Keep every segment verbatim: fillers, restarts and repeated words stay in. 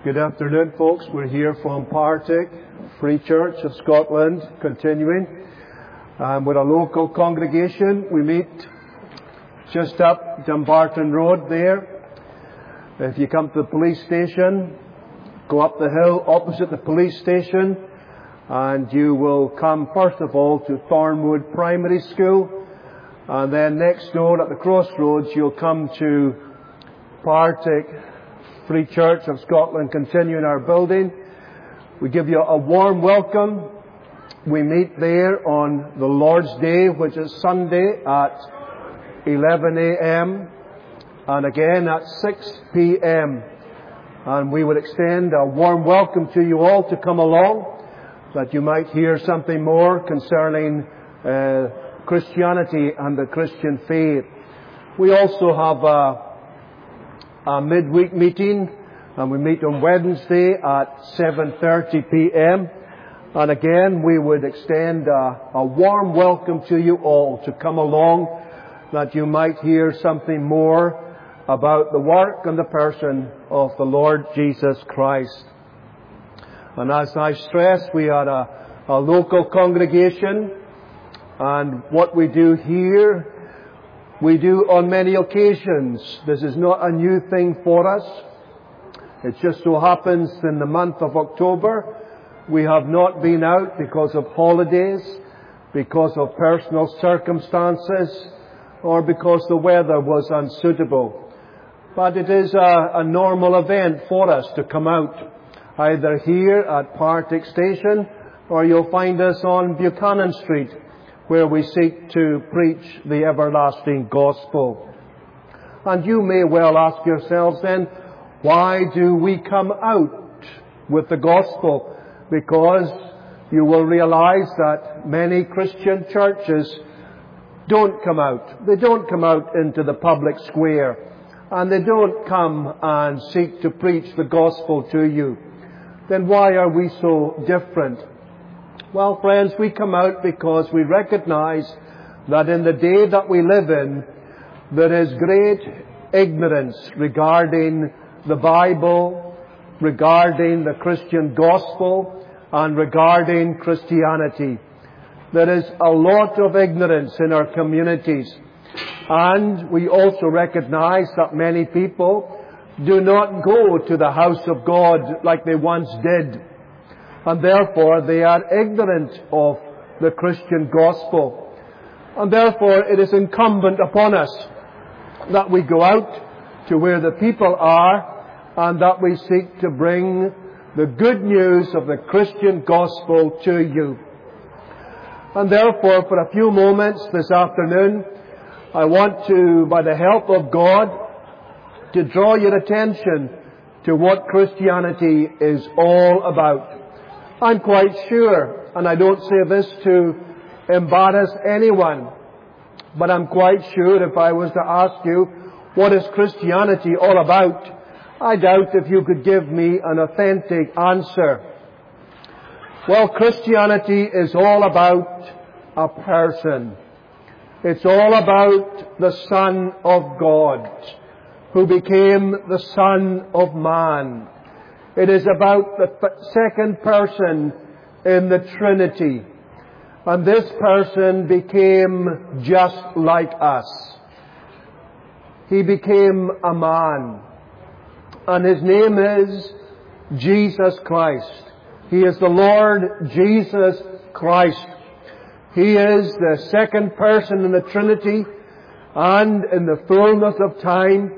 Good afternoon, folks. We're here from Partick Free Church of Scotland, continuing um, with a local congregation. We meet just up Dumbarton Road there. If you come to the police station, go up the hill opposite the police station, and you will come first of all to Thornwood Primary School, and then next door at the crossroads you'll come to Partick Free Church of Scotland, continuing our building. We give you a warm welcome. We meet there on the Lord's Day, which is Sunday at eleven a.m. and again at six p.m. And we would extend a warm welcome to you all to come along, that you might hear something more concerning uh, Christianity and the Christian faith. We also have a a midweek meeting, and we meet on Wednesday at seven thirty p.m. And again, we would extend a, a warm welcome to you all to come along, that you might hear something more about the work and the person of the Lord Jesus Christ. And as I stress, we are a, a local congregation, and what we do here, we do on many occasions. This is not a new thing for us. It just so happens in the month of October, we have not been out because of holidays, because of personal circumstances, or because the weather was unsuitable. But it is a, a normal event for us to come out, either here at Partick Station, or you'll find us on Buchanan Street, where we seek to preach the everlasting gospel. And you may well ask yourselves then, why do we come out with the gospel? Because you will realize that many Christian churches don't come out. They don't come out into the public square, and they don't come and seek to preach the gospel to you. Then why are we so different? Well, friends, we come out because we recognize that in the day that we live in, there is great ignorance regarding the Bible, regarding the Christian gospel, and regarding Christianity. There is a lot of ignorance in our communities. And we also recognize that many people do not go to the house of God like they once did. And therefore they are ignorant of the Christian gospel. And therefore it is incumbent upon us that we go out to where the people are, and that we seek to bring the good news of the Christian gospel to you. And therefore, for a few moments this afternoon, I want to, by the help of God, to draw your attention to what Christianity is all about. I'm quite sure, and I don't say this to embarrass anyone, but I'm quite sure if I was to ask you, what is Christianity all about? I doubt if you could give me an authentic answer. Well, Christianity is all about a person. It's all about the Son of God, who became the Son of Man. It is about the second person in the Trinity. And this person became just like us. He became a man. And His name is Jesus Christ. He is the Lord Jesus Christ. He is the second person in the Trinity. And in the fullness of time,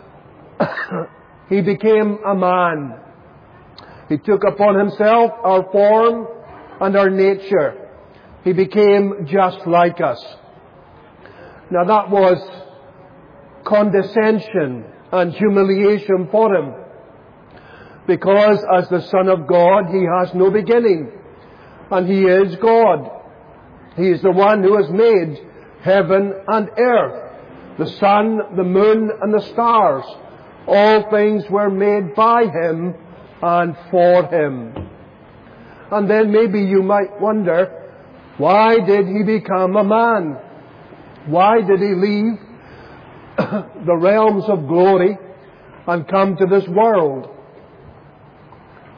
He became a man. He took upon Himself our form and our nature. He became just like us. Now that was condescension and humiliation for Him, because as the Son of God, He has no beginning, and He is God. He is the one who has made heaven and earth, the sun, the moon, and the stars. All things were made by Him and for Him. And then maybe you might wonder, why did He become a man? Why did He leave the realms of glory and come to this world?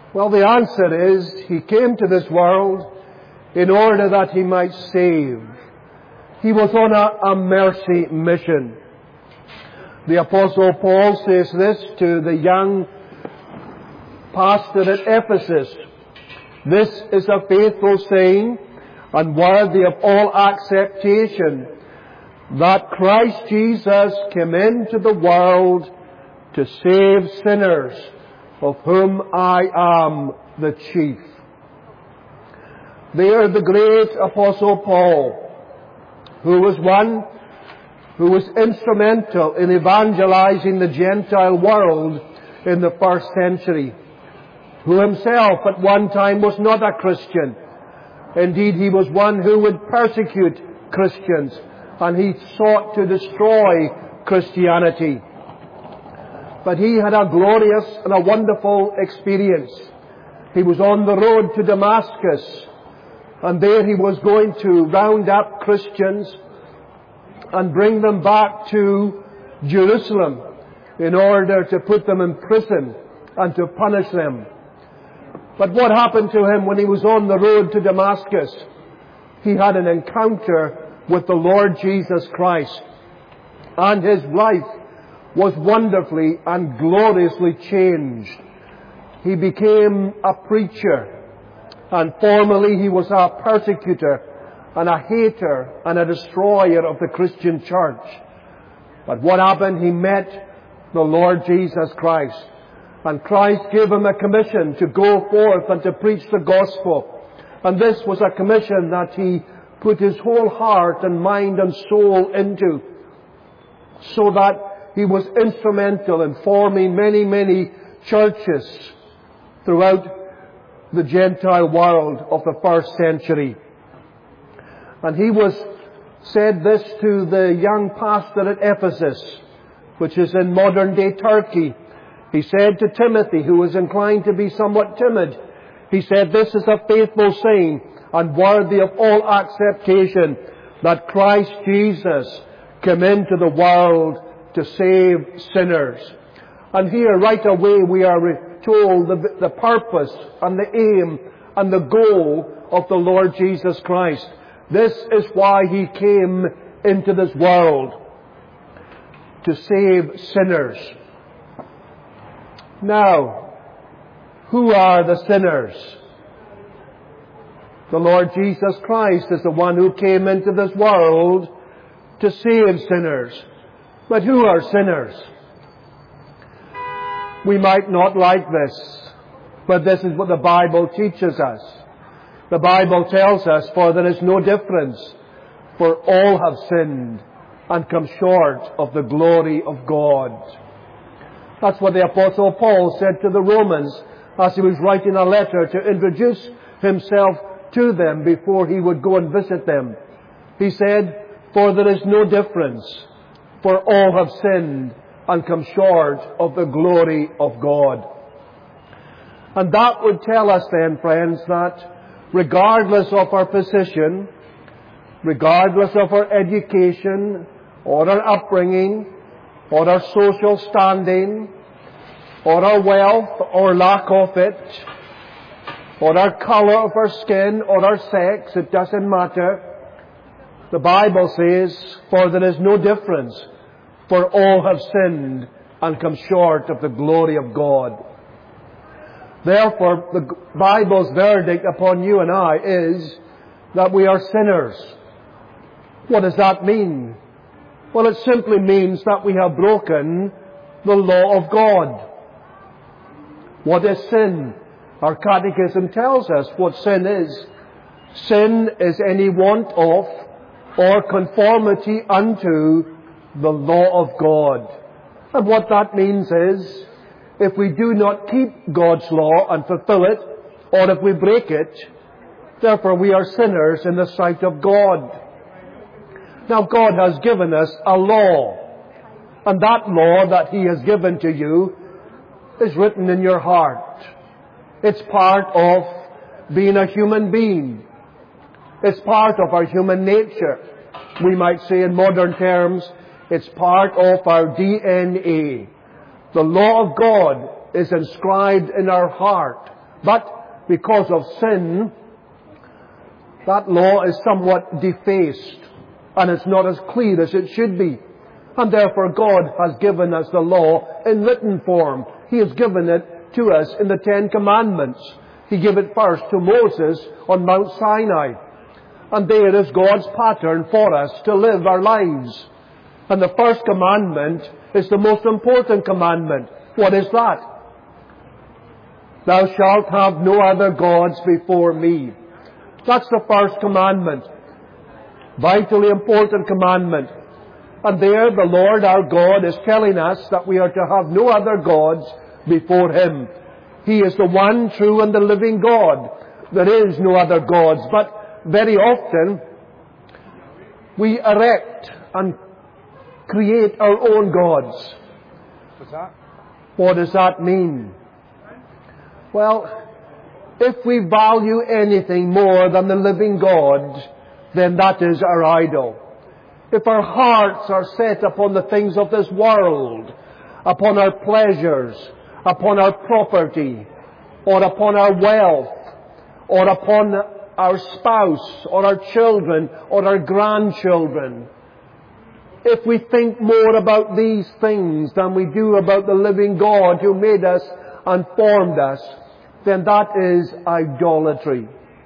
Well, the answer is He came to this world in order that He might save. He was on a, a mercy mission. The Apostle Paul says this to the young pastor at Ephesus. This is a faithful saying and worthy of all acceptation, that Christ Jesus came into the world to save sinners, of whom I am the chief. There the great Apostle Paul, who was one who was instrumental in evangelizing the Gentile world in the first century, who himself at one time was not a Christian. Indeed, he was one who would persecute Christians, and he sought to destroy Christianity. But he had a glorious and a wonderful experience. He was on the road to Damascus, and there he was going to round up Christians and bring them back to Jerusalem in order to put them in prison and to punish them. But what happened to him when he was on the road to Damascus? He had an encounter with the Lord Jesus Christ, and his life was wonderfully and gloriously changed. He became a preacher, and formerly he was a persecutor and a hater and a destroyer of the Christian church. But what happened? He met the Lord Jesus Christ, and Christ gave him a commission to go forth and to preach the gospel. And this was a commission that he put his whole heart and mind and soul into, so that he was instrumental in forming many, many churches throughout the Gentile world of the first century. And he was said this to the young pastor at Ephesus, which is in modern day Turkey. He said to Timothy, who was inclined to be somewhat timid, he said, "This is a faithful saying and worthy of all acceptation, that Christ Jesus came into the world to save sinners." And here right away we are told the, the purpose and the aim and the goal of the Lord Jesus Christ. This is why He came into this world, to save sinners. Now, who are the sinners? The Lord Jesus Christ is the one who came into this world to save sinners. But who are sinners? We might not like this, but this is what the Bible teaches us. The Bible tells us, "For there is no difference, for all have sinned and come short of the glory of God." That's what the Apostle Paul said to the Romans as he was writing a letter to introduce himself to them before he would go and visit them. He said, "For there is no difference, for all have sinned and come short of the glory of God." And that would tell us then, friends, that regardless of our position, regardless of our education, or our upbringing, or our social standing, or our wealth, or lack of it, or our colour of our skin, or our sex, it doesn't matter. The Bible says, "For there is no difference, for all have sinned and come short of the glory of God." Therefore, the Bible's verdict upon you and I is that we are sinners. What does that mean? Well, it simply means that we have broken the law of God. What is sin? Our catechism tells us what sin is. Sin is any want of or conformity unto the law of God. And what that means is, if we do not keep God's law and fulfill it, or if we break it, therefore we are sinners in the sight of God. Now, God has given us a law, and that law that He has given to you is written in your heart. It's part of being a human being. It's part of our human nature. We might say in modern terms, it's part of our D N A. The law of God is inscribed in our heart But because of sin, that law is somewhat defaced, and it's not as clear as it should be. And therefore God has given us the law in written form. He has given it to us in the Ten Commandments. He gave it first to Moses on Mount Sinai. And there is God's pattern for us to live our lives. And the first commandment is the most important commandment. What is that? Thou shalt have no other gods before me. That's the first commandment. Vitally important commandment. And there the Lord our God is telling us that we are to have no other gods before Him. He is the one true and the living God. There is no other gods. But very often we erect and create our own gods. What's that? What does that mean? Well, if we value anything more than the living God, then that is our idol. If our hearts are set upon the things of this world, upon our pleasures, upon our property, or upon our wealth, or upon our spouse, or our children, or our grandchildren, if we think more about these things than we do about the living God who made us and formed us, then that is idolatry.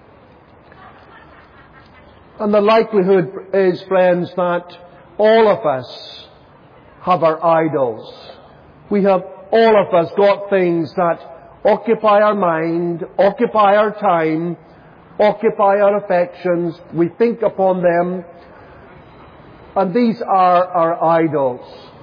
And the likelihood is, friends, that all of us have our idols. We have, all of us, got things that occupy our mind, occupy our time, occupy our affections. We think upon them. And these are our idols.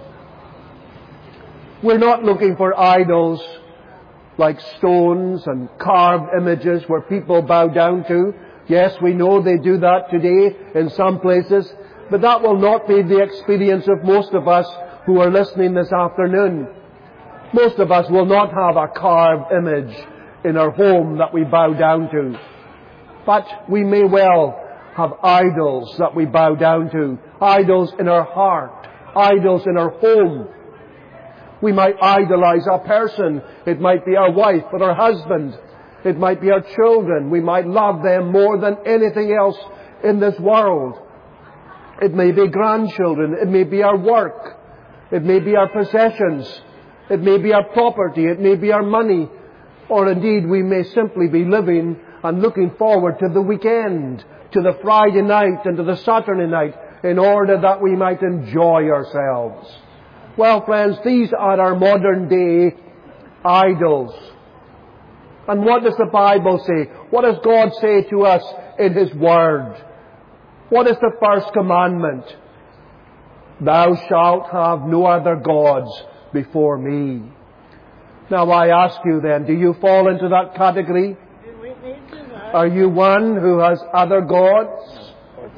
We're not looking for idols like stones and carved images where people bow down to. Yes, we know they do that today in some places, but that will not be the experience of most of us who are listening this afternoon. Most of us will not have a carved image in our home that we bow down to. But we may well have idols that we bow down to. Idols in our heart. Idols in our home. We might idolize a person. It might be our wife or our husband. It might be our children. We might love them more than anything else in this world. It may be grandchildren. It may be our work. It may be our possessions. It may be our property. It may be our money. Or indeed, we may simply be living and looking forward to the weekend, to the Friday night and to the Saturday night, in order that we might enjoy ourselves. Well, friends, these are our modern day idols. And what does the Bible say? What does God say to us in His Word? What is the first commandment? Thou shalt have no other gods before me. Now I ask you then, do you fall into that category? Are you one who has other gods?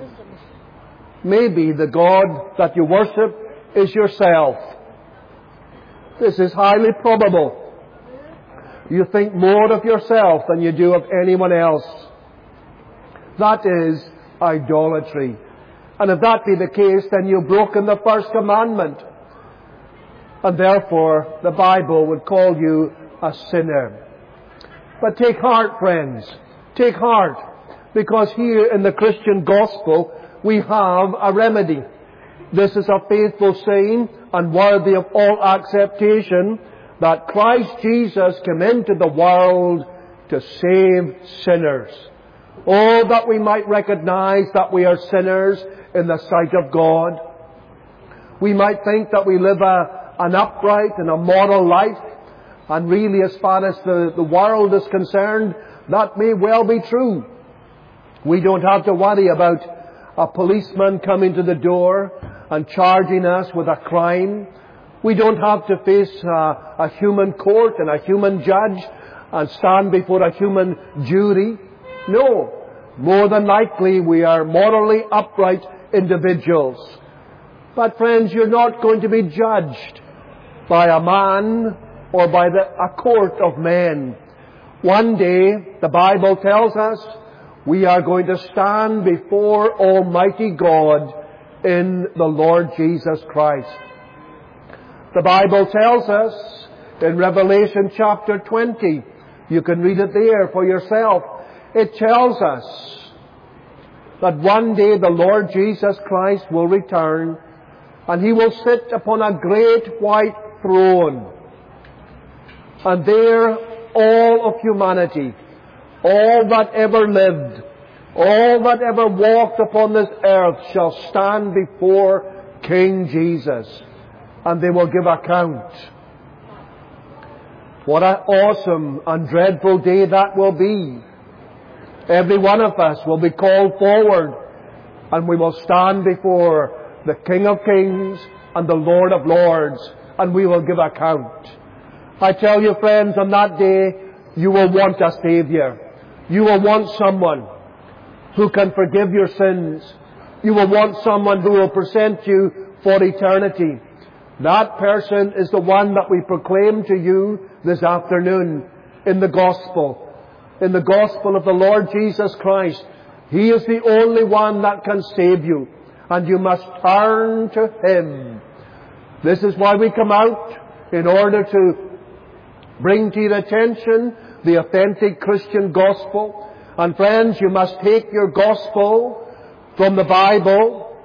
Maybe the God that you worship is yourself. This is highly probable. You think more of yourself than you do of anyone else. That is idolatry. And if that be the case, then you've broken the first commandment. And therefore, the Bible would call you a sinner. But take heart, friends. Take heart. Because here in the Christian gospel, we have a remedy. This is a faithful saying and worthy of all acceptation, that Christ Jesus came into the world to save sinners. Oh, that we might recognize that we are sinners in the sight of God. We might think that we live a, an upright and a moral life, and really, as far as the, the world is concerned, that may well be true. We don't have to worry about a policeman coming to the door and charging us with a crime. We don't have to face a, a human court and a human judge and stand before a human jury. No. More than likely, we are morally upright individuals. But friends, you're not going to be judged by a man or by the, a court of men. One day, the Bible tells us, we are going to stand before Almighty God in the Lord Jesus Christ. The Bible tells us in Revelation chapter twenty You can read it there for yourself. It tells us that one day the Lord Jesus Christ will return, and He will sit upon a great white throne. And there all of humanity, all that ever lived, all that ever walked upon this earth shall stand before King Jesus, and they will give account. What an awesome and dreadful day that will be. Every one of us will be called forward, and we will stand before the King of Kings and the Lord of Lords, and we will give account. I tell you, friends, on that day, you will want a Savior. You will want someone who can forgive your sins. You will want someone who will present you for eternity. That person is the one that we proclaim to you this afternoon in the Gospel. In the Gospel of the Lord Jesus Christ. He is the only one that can save you. And you must turn to Him. This is why we come out, in order to bring to your attention the authentic Christian Gospel. And friends, you must take your Gospel from the Bible.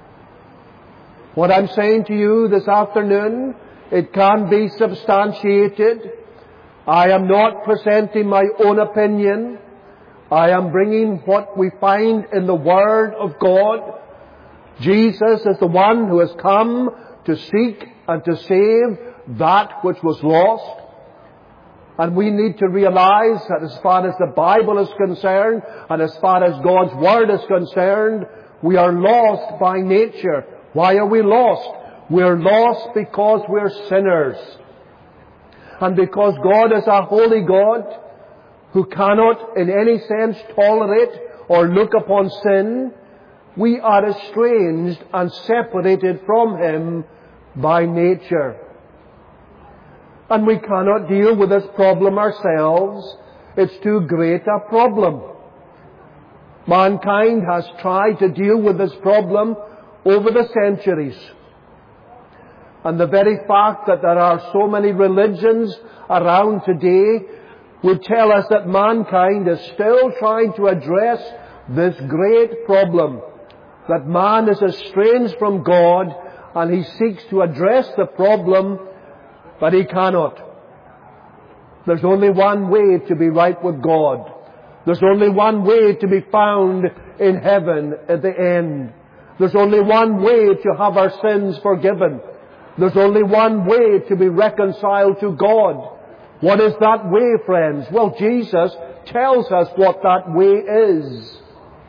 What I'm saying to you this afternoon, it can be substantiated. I am not presenting my own opinion. I am bringing what we find in the Word of God. Jesus is the one who has come to seek and to save that which was lost. And we need to realize that as far as the Bible is concerned, and as far as God's Word is concerned, we are lost by nature. Why are we lost? We're lost because we're sinners. And because God is a holy God who cannot in any sense tolerate or look upon sin, we are estranged and separated from Him by nature. And we cannot deal with this problem ourselves. It's too great a problem. Mankind has tried to deal with this problem over the centuries. And the very fact that there are so many religions around today would tell us that mankind is still trying to address this great problem. That man is estranged from God, and he seeks to address the problem, but he cannot. There's only one way to be right with God. There's only one way to be found in heaven at the end. There's only one way to have our sins forgiven. There's only one way to be reconciled to God. What is that way, friends? Well, Jesus tells us what that way is.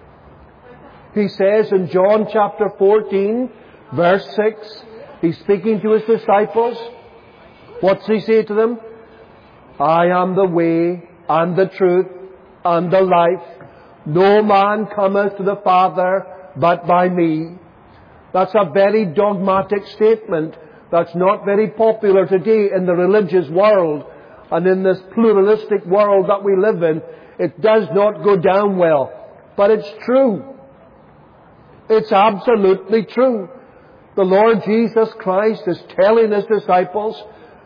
He says in John chapter fourteen, verse six, He's speaking to His disciples. What's He say to them? I am the way and the truth and the life. No man cometh to the Father but by me. That's a very dogmatic statement that's not very popular today in the religious world, and in this pluralistic world that we live in. It does not go down well. But it's true. It's absolutely true. The Lord Jesus Christ is telling His disciples,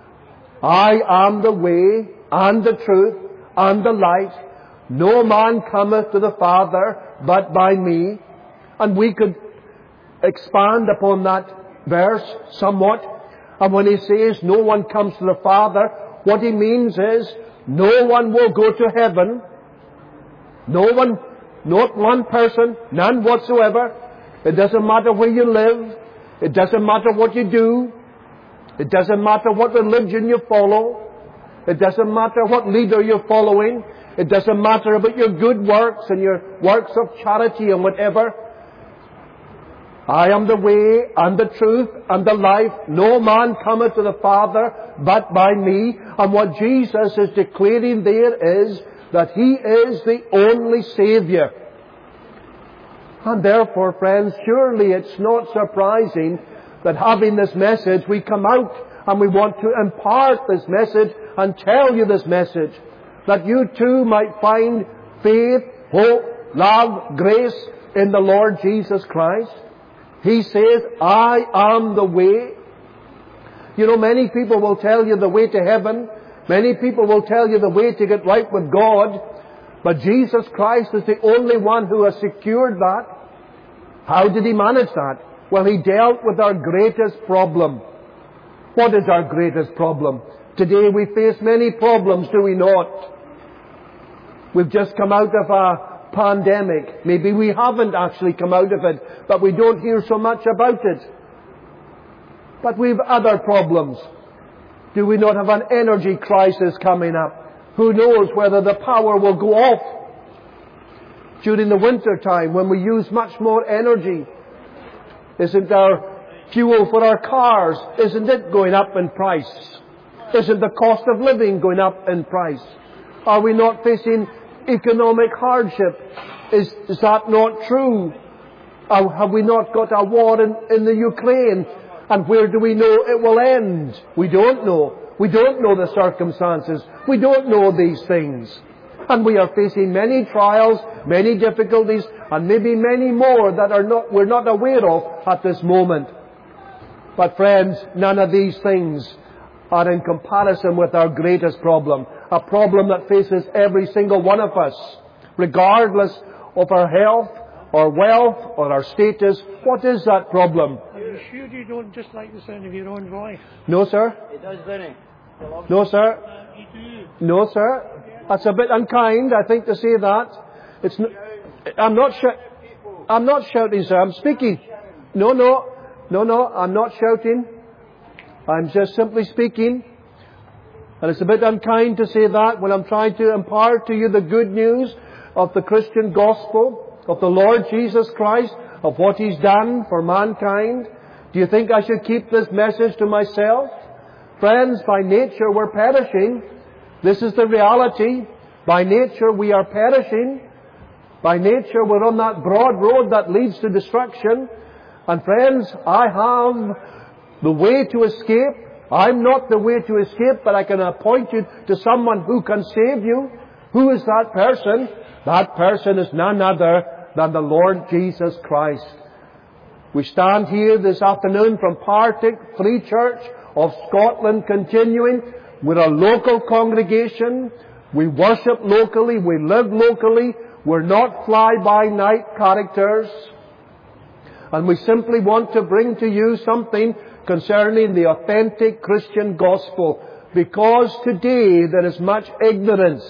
I am the way and the truth and the light. No man cometh to the Father but by me. And we could expand upon that verse somewhat. And when He says no one comes to the Father, what He means is no one will go to heaven. No one, not one person, none whatsoever. It doesn't matter where you live. It doesn't matter what you do. It doesn't matter what religion you follow. It doesn't matter what leader you're following. It doesn't matter about your good works and your works of charity and whatever. I am the way and the truth and the life. No man cometh to the Father but by me. And what Jesus is declaring there is that He is the only Saviour. And therefore, friends, surely it's not surprising that having this message, we come out and we want to impart this message and tell you this message, that you too might find faith, hope, love, grace in the Lord Jesus Christ. He says, I am the way. You know, many people will tell you the way to heaven, Many people will tell you the way to get right with God, but Jesus Christ is the only one who has secured that. How did He manage that? Well, He dealt with our greatest problem. What is our greatest problem? Today we face many problems, do we not? We've just come out of a pandemic. Maybe we haven't actually come out of it, but we don't hear so much about it. But we've other problems. Do we not have an energy crisis coming up? Who knows whether the power will go off during the winter time when we use much more energy? Isn't our fuel for our cars, isn't it going up in price? Isn't the cost of living going up in price? Are we not facing economic hardship? Is, is that not true? Or have we not got a war in, in the Ukraine? And where do we know it will end? We don't know. We don't know the circumstances. We don't know these things. And we are facing many trials, many difficulties, and maybe many more that are not, we're not aware of at this moment. But friends, none of these things are in comparison with our greatest problem. A problem that faces every single one of us, regardless of our health, or wealth, or our status. What is that problem? Are you sure you don't just like the sound of your own voice? No, sir. He does, doesn't he? No, sir. Uh, you do. No, sir. That's a bit unkind, I think, to say that. It's. N- I'm not. Sh- I'm not shouting, sir. I'm speaking. No, no, no, no. I'm not shouting. I'm just simply speaking. And it's a bit unkind to say that when I'm trying to impart to you the good news of the Christian gospel, of the Lord Jesus Christ, of what He's done for mankind. Do you think I should keep this message to myself? Friends, by nature we're perishing. This is the reality. By nature we are perishing. By nature we're on that broad road that leads to destruction. And friends, I have the way to escape. I'm not the way to escape, but I can appoint you to someone who can save you. Who is that person? That person is none other than the Lord Jesus Christ. We stand here this afternoon from Partick Free Church of Scotland continuing. We're a local congregation. We worship locally. We live locally. We're not fly-by-night characters. And we simply want to bring to you something concerning the authentic Christian gospel. Because today there is much ignorance.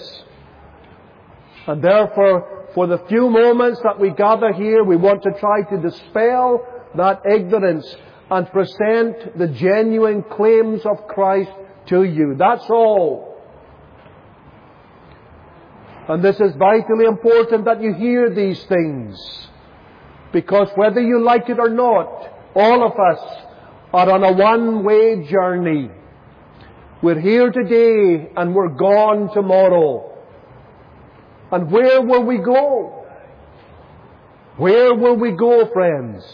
And therefore, for the few moments that we gather here, we want to try to dispel that ignorance and present the genuine claims of Christ to you. That's all. And this is vitally important that you hear these things. Because whether you like it or not, all of us are on a one-way journey. We're here today and we're gone tomorrow. And where will we go? Where will we go, friends?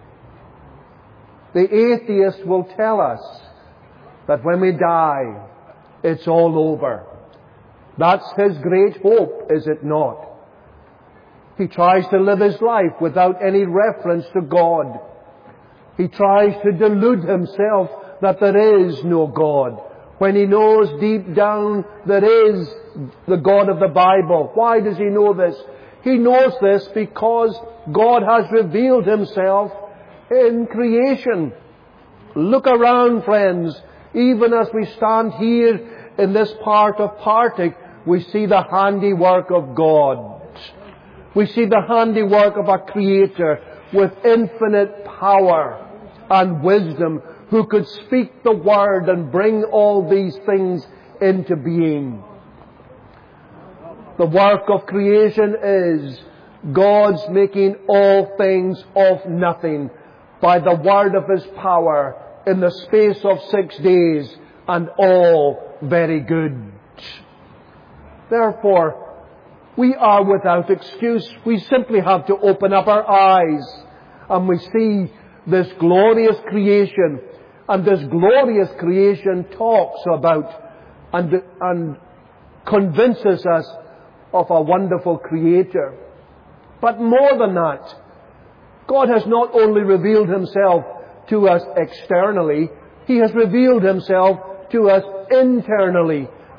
The atheist will tell us that when we die, it's all over. That's his great hope, is it not? He tries to live his life without any reference to God. He tries to delude himself that there is no God, when he knows deep down there is the God of the Bible. Why does he know this? He knows this because God has revealed Himself in creation. Look around, friends. Even as we stand here in this part of Partick, we see the handiwork of God. We see the handiwork of a Creator with infinite power and wisdom, who could speak the Word and bring all these things into being. The work of creation is God's making all things of nothing by the word of His power in the space of six days, and all very good. Therefore, we are without excuse. We simply have to open up our eyes and we see this glorious creation. And this glorious creation talks about and, and convinces us of a wonderful Creator. But more than that, God has not only revealed Himself to us externally, He has revealed Himself to us internally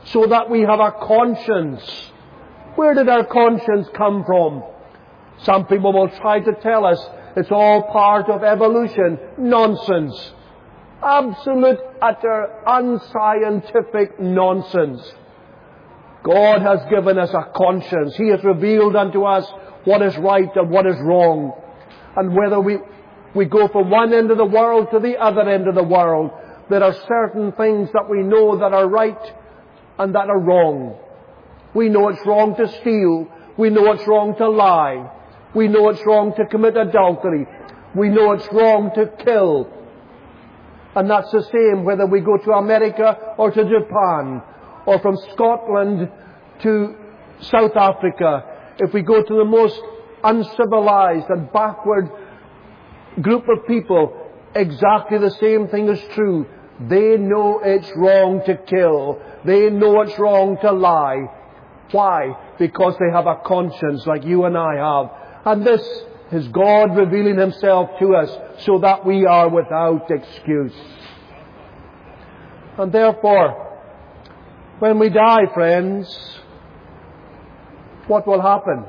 so that we have a conscience. Where did our conscience come from? Some people will try to tell us it's all part of evolution. Nonsense. Absolute, utter, unscientific nonsense. God has given us a conscience. He has revealed unto us what is right and what is wrong. And whether we, we go from one end of the world to the other end of the world, there are certain things that we know that are right and that are wrong. We know it's wrong to steal. We know it's wrong to lie. We know it's wrong to commit adultery. We know it's wrong to kill. And that's the same whether we go to America or to Japan, or from Scotland to South Africa. If we go to the most uncivilized and backward group of people, exactly the same thing is true. They know it's wrong to kill. They know it's wrong to lie. Why? Because they have a conscience like you and I have. And this is God revealing Himself to us so that we are without excuse. And therefore, when we die, friends, what will happen?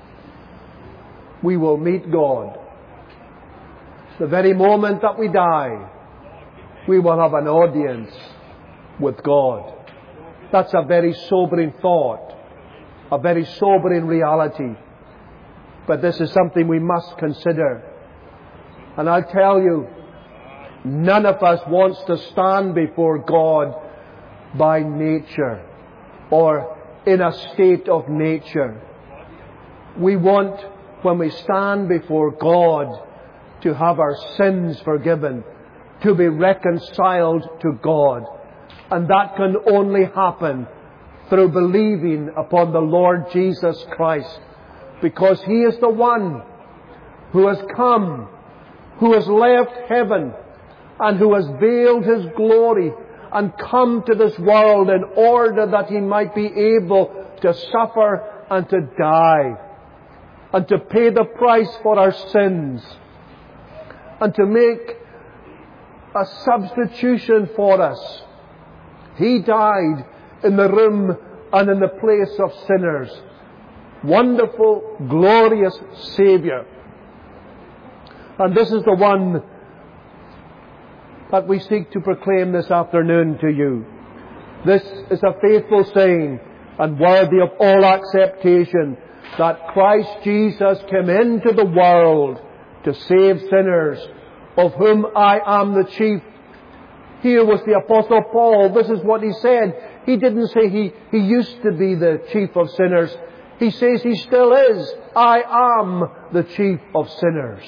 We will meet God. The very moment that we die, we will have an audience with God. That's a very sobering thought, a very sobering reality. But this is something we must consider. And I'll tell you, none of us wants to stand before God by nature or in a state of nature. We want, when we stand before God, to have our sins forgiven, to be reconciled to God. And that can only happen through believing upon the Lord Jesus Christ, because He is the one who has come, who has left heaven, and who has veiled His glory and come to this world in order that He might be able to suffer and to die, and to pay the price for our sins, and to make a substitution for us. He died in the room and in the place of sinners. Wonderful, glorious Saviour. And this is the one that we seek to proclaim this afternoon to you. This is a faithful saying and worthy of all acceptation, that Christ Jesus came into the world to save sinners, of whom I am the chief. Here was the Apostle Paul. This is what he said. He didn't say he, he used to be the chief of sinners. He says he still is. I am the chief of sinners.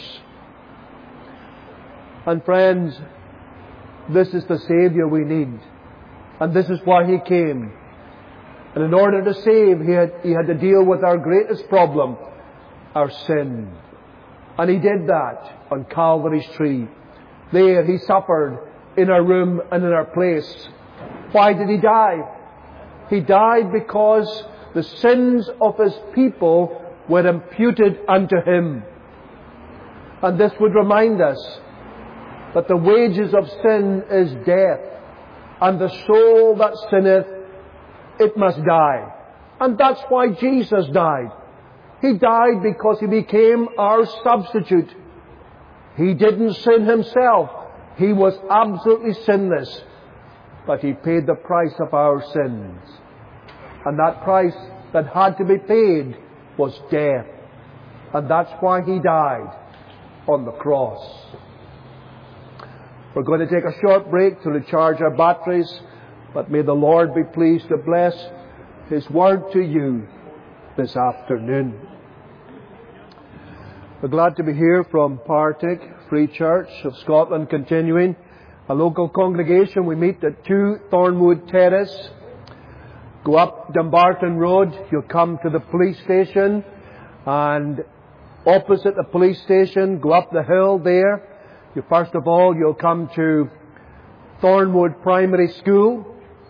And friends, this is the Saviour we need. And this is why He came. And in order to save, He had, he had to deal with our greatest problem, our sin. And He did that on Calvary's tree. There He suffered in our room and in our place. Why did He die? He died because the sins of His people were imputed unto Him. And this would remind us that the wages of sin is death, and the soul that sinneth, it must die. And that's why Jesus died. He died because He became our substitute. He didn't sin Himself. He was absolutely sinless. But He paid the price of our sins. And that price that had to be paid was death. And that's why He died on the cross. We're going to take a short break to recharge our batteries, but may the Lord be pleased to bless His word to you this afternoon. We're glad to be here from Partick Free Church of Scotland, continuing a local congregation. We meet at two Thornwood Terrace. Go up Dumbarton Road, you'll come to the police station, and opposite the police station, go up the hill there. You, first of all, you'll come to Thornwood Primary School,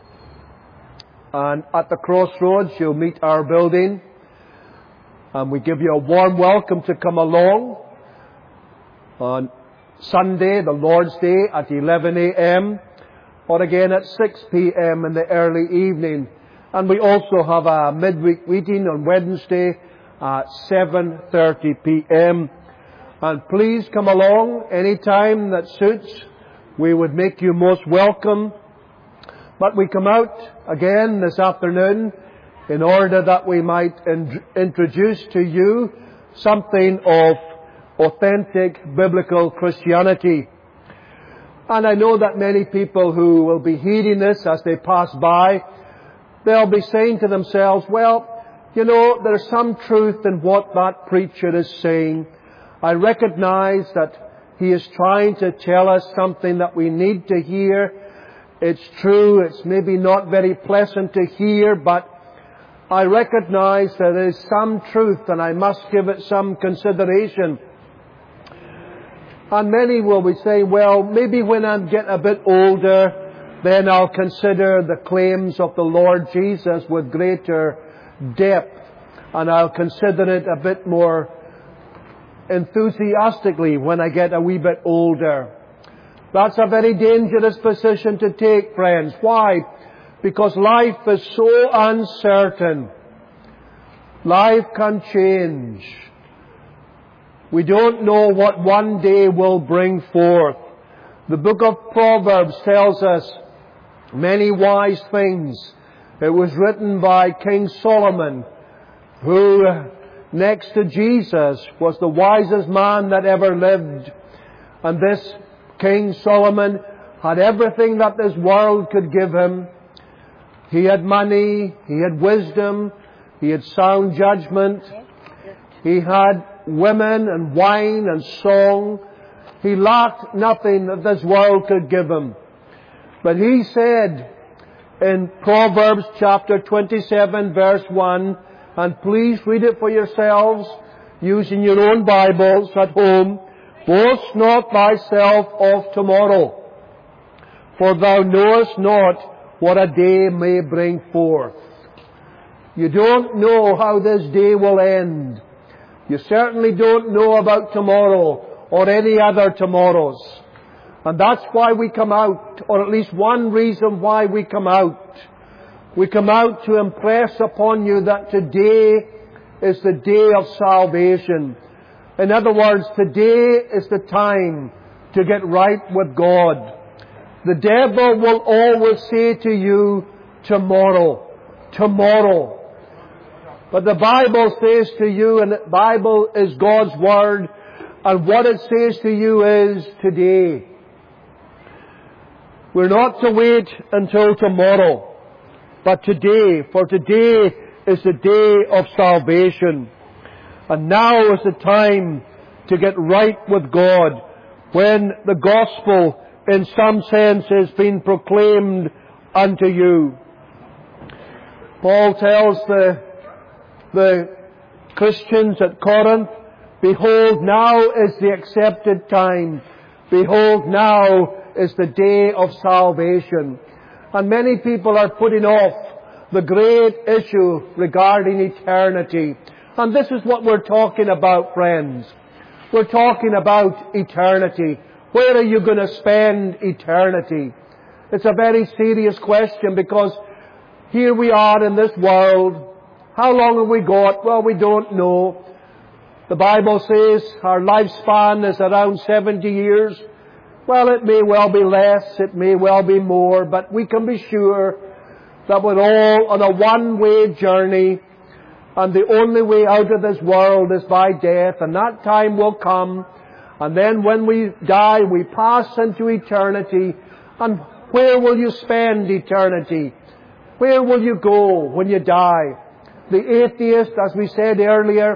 and at the crossroads you'll meet our building, and we give you a warm welcome to come along on Sunday, the Lord's Day, at eleven a.m. or again at six p.m. in the early evening. And we also have a midweek meeting on Wednesday at seven thirty p.m. And please come along any time that suits. We would make you most welcome. But we come out again this afternoon in order that we might in- introduce to you something of authentic biblical Christianity. And I know that many people who will be hearing this as they pass by, they'll be saying to themselves, well, you know, there's some truth in what that preacher is saying. I recognize that he is trying to tell us something that we need to hear. It's true, it's maybe not very pleasant to hear, but I recognize that there is some truth and I must give it some consideration. And many will be saying, well, maybe when I get a bit older, then I'll consider the claims of the Lord Jesus with greater depth, and I'll consider it a bit more enthusiastically when I get a wee bit older. That's a very dangerous position to take, friends. Why? Because life is so uncertain. Life can change. We don't know what one day will bring forth. The book of Proverbs tells us many wise things. It was written by King Solomon, who, next to Jesus, was the wisest man that ever lived. And this King Solomon had everything that this world could give him. He had money, he had wisdom, he had sound judgment, he had women and wine and song. He lacked nothing that this world could give him. But he said in Proverbs chapter twenty-seven verse one, and please read it for yourselves using your own Bibles at home, boast not thyself of tomorrow, for thou knowest not what a day may bring forth. You don't know how this day will end. You certainly don't know about tomorrow or any other tomorrows. And that's why we come out, or at least one reason why we come out. We come out to impress upon you that today is the day of salvation. In other words, today is the time to get right with God. The devil will always say to you, tomorrow, tomorrow. But the Bible says to you, and the Bible is God's Word, and what it says to you is today. We're not to wait until tomorrow, but today, for today is the day of salvation. And now is the time to get right with God, when the gospel, in some sense, has been proclaimed unto you. Paul tells the The Christians at Corinth, behold, now is the accepted time. Behold, now is the day of salvation. And many people are putting off the great issue regarding eternity. And this is what we're talking about, friends. We're talking about eternity. Where are you going to spend eternity? It's a very serious question, because here we are in this world. How long have we got? Well, we don't know. The Bible says our lifespan is around seventy years. Well, it may well be less, it may well be more, but we can be sure that we're all on a one-way journey, and the only way out of this world is by death, and that time will come. And then when we die, we pass into eternity. And where will you spend eternity? Where will you go when you die? The atheist, as we said earlier,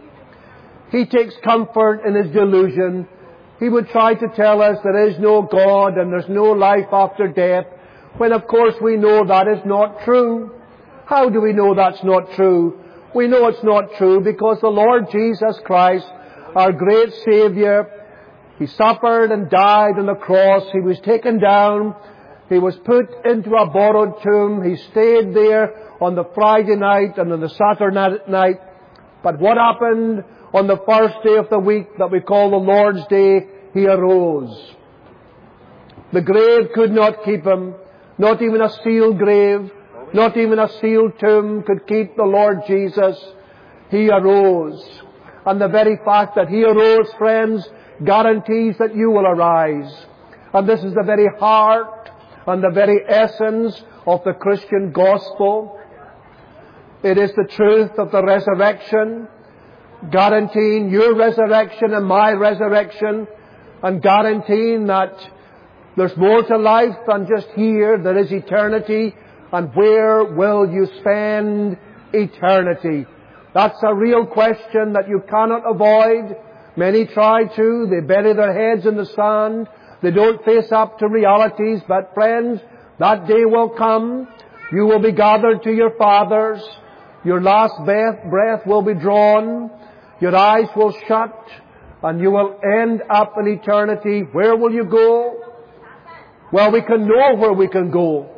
he takes comfort in his delusion. He would try to tell us there is no God and there's no life after death, when of course we know that is not true. How do we know that's not true? We know it's not true because the Lord Jesus Christ, our great Saviour, He suffered and died on the cross. He was taken down. He was put into a borrowed tomb. He stayed there on the Friday night and on the Saturday night. But what happened on the first day of the week that we call the Lord's Day? He arose. The grave could not keep Him, not even a sealed grave. Not even a sealed tomb could keep the Lord Jesus. He arose. And the very fact that He arose, friends, guarantees that you will arise. And this is the very heart and the very essence of the Christian gospel. It is the truth of the resurrection, guaranteeing your resurrection and my resurrection, and guaranteeing that there's more to life than just here. There is eternity. And where will you spend eternity? That's a real question that you cannot avoid. Many try to. They bury their heads in the sand. They don't face up to realities. But friends, that day will come. You will be gathered to your fathers. Your last breath, breath will be drawn. Your eyes will shut. And you will end up in eternity. Where will you go? Well, we can know where we can go.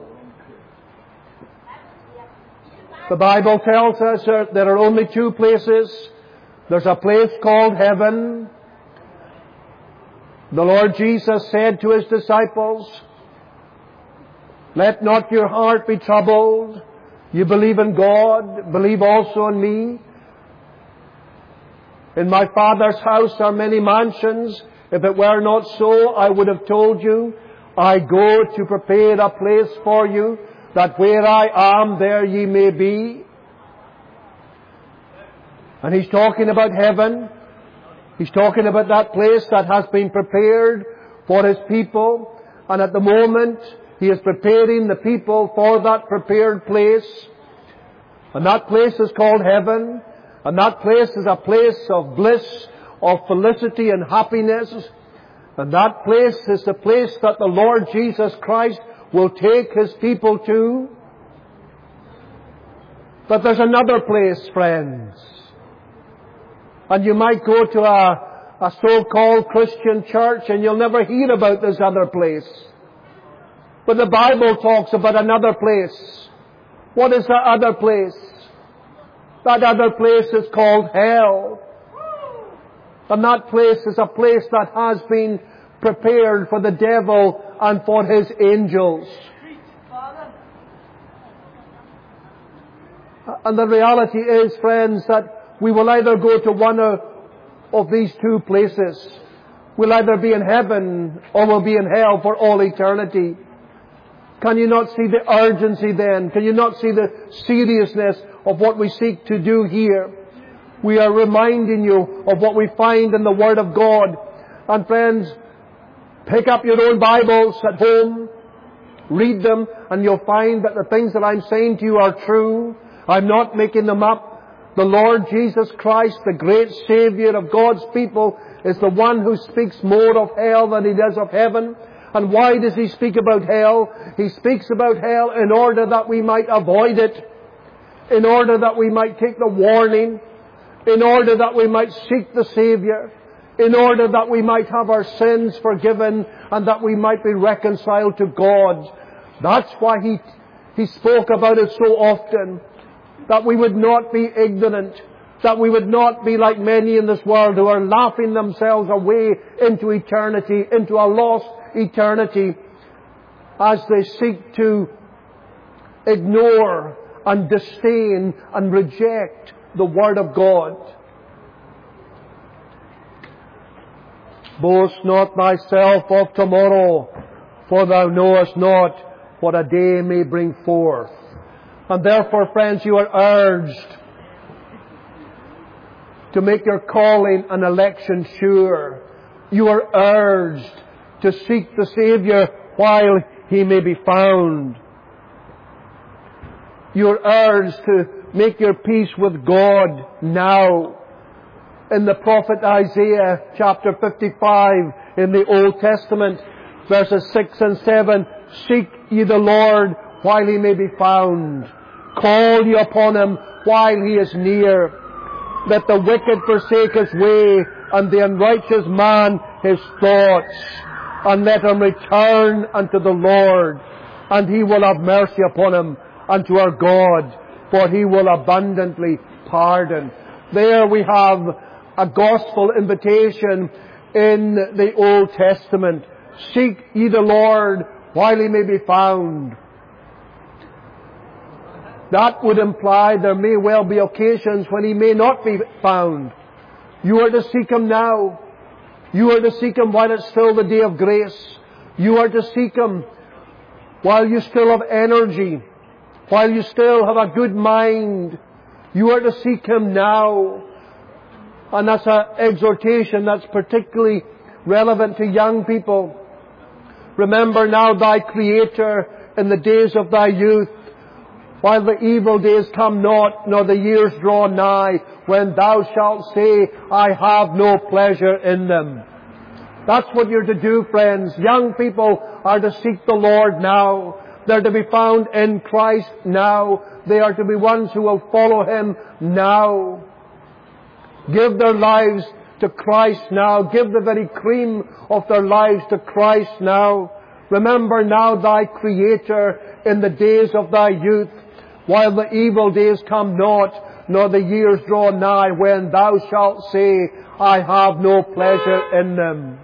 The Bible tells us that there are only two places. There's a place called heaven. The Lord Jesus said to His disciples, "Let not your heart be troubled. You believe in God, believe also in me. In my Father's house are many mansions. If it were not so, I would have told you. I go to prepare a place for you, that where I am, there ye may be." And He's talking about heaven. He's talking about that place that has been prepared for His people. And at the moment, He is preparing the people for that prepared place. And that place is called heaven. And that place is a place of bliss, of felicity and happiness. And that place is the place that the Lord Jesus Christ will take His people to. But there's another place, friends. And you might go to a, a so-called Christian church and you'll never hear about this other place. But the Bible talks about another place. What is that other place? That other place is called hell. And that place is a place that has been prepared for the devil and for his angels. And the reality is, friends, that we will either go to one of these two places. We'll either be in heaven or we'll be in hell for all eternity. Can you not see the urgency then? Can you not see the seriousness of what we seek to do here? We are reminding you of what we find in the Word of God. And friends, pick up your own Bibles at home, read them, and you'll find that the things that I'm saying to you are true. I'm not making them up. The Lord Jesus Christ, the great Savior of God's people, is the one who speaks more of hell than He does of heaven. And why does He speak about hell? He speaks about hell in order that we might avoid it, in order that we might take the warning, in order that we might seek the Savior, in order that we might have our sins forgiven, and that we might be reconciled to God. That's why He, he spoke about it so often, that we would not be ignorant, that we would not be like many in this world who are laughing themselves away into eternity, into a lost eternity, as they seek to ignore and disdain and reject the Word of God. Boast not thyself of tomorrow, for thou knowest not what a day may bring forth. And therefore, friends, you are urged to make your calling and election sure. You are urged to seek the Savior while He may be found. You are urged to make your peace with God now. In the prophet Isaiah chapter fifty-five in the Old Testament, verses six and seven, seek ye the Lord while He may be found. Call ye upon Him while He is near. Let the wicked forsake his way, and the unrighteous man his thoughts. And let him return unto the Lord, and He will have mercy upon him, unto our God, for He will abundantly pardon. There we have a gospel invitation in the Old Testament. Seek ye the Lord while He may be found. that would imply there may well be occasions when He may not be found. You are to seek Him now. You are to seek Him while it's still the day of grace. You are to seek Him while you still have energy, while you still have a good mind. You are to seek Him now. And that's an exhortation that's particularly relevant to young people. Remember now thy Creator in the days of thy youth, while the evil days come not, nor the years draw nigh, when thou shalt say, I have no pleasure in them. That's what you're to do, friends. Young people are to seek the Lord now. They're to be found in Christ now. They are to be ones who will follow Him now. Give their lives to Christ now. Give the very cream of their lives to Christ now. Remember now thy Creator in the days of thy youth, while the evil days come not, nor the years draw nigh, when thou shalt say, I have no pleasure in them.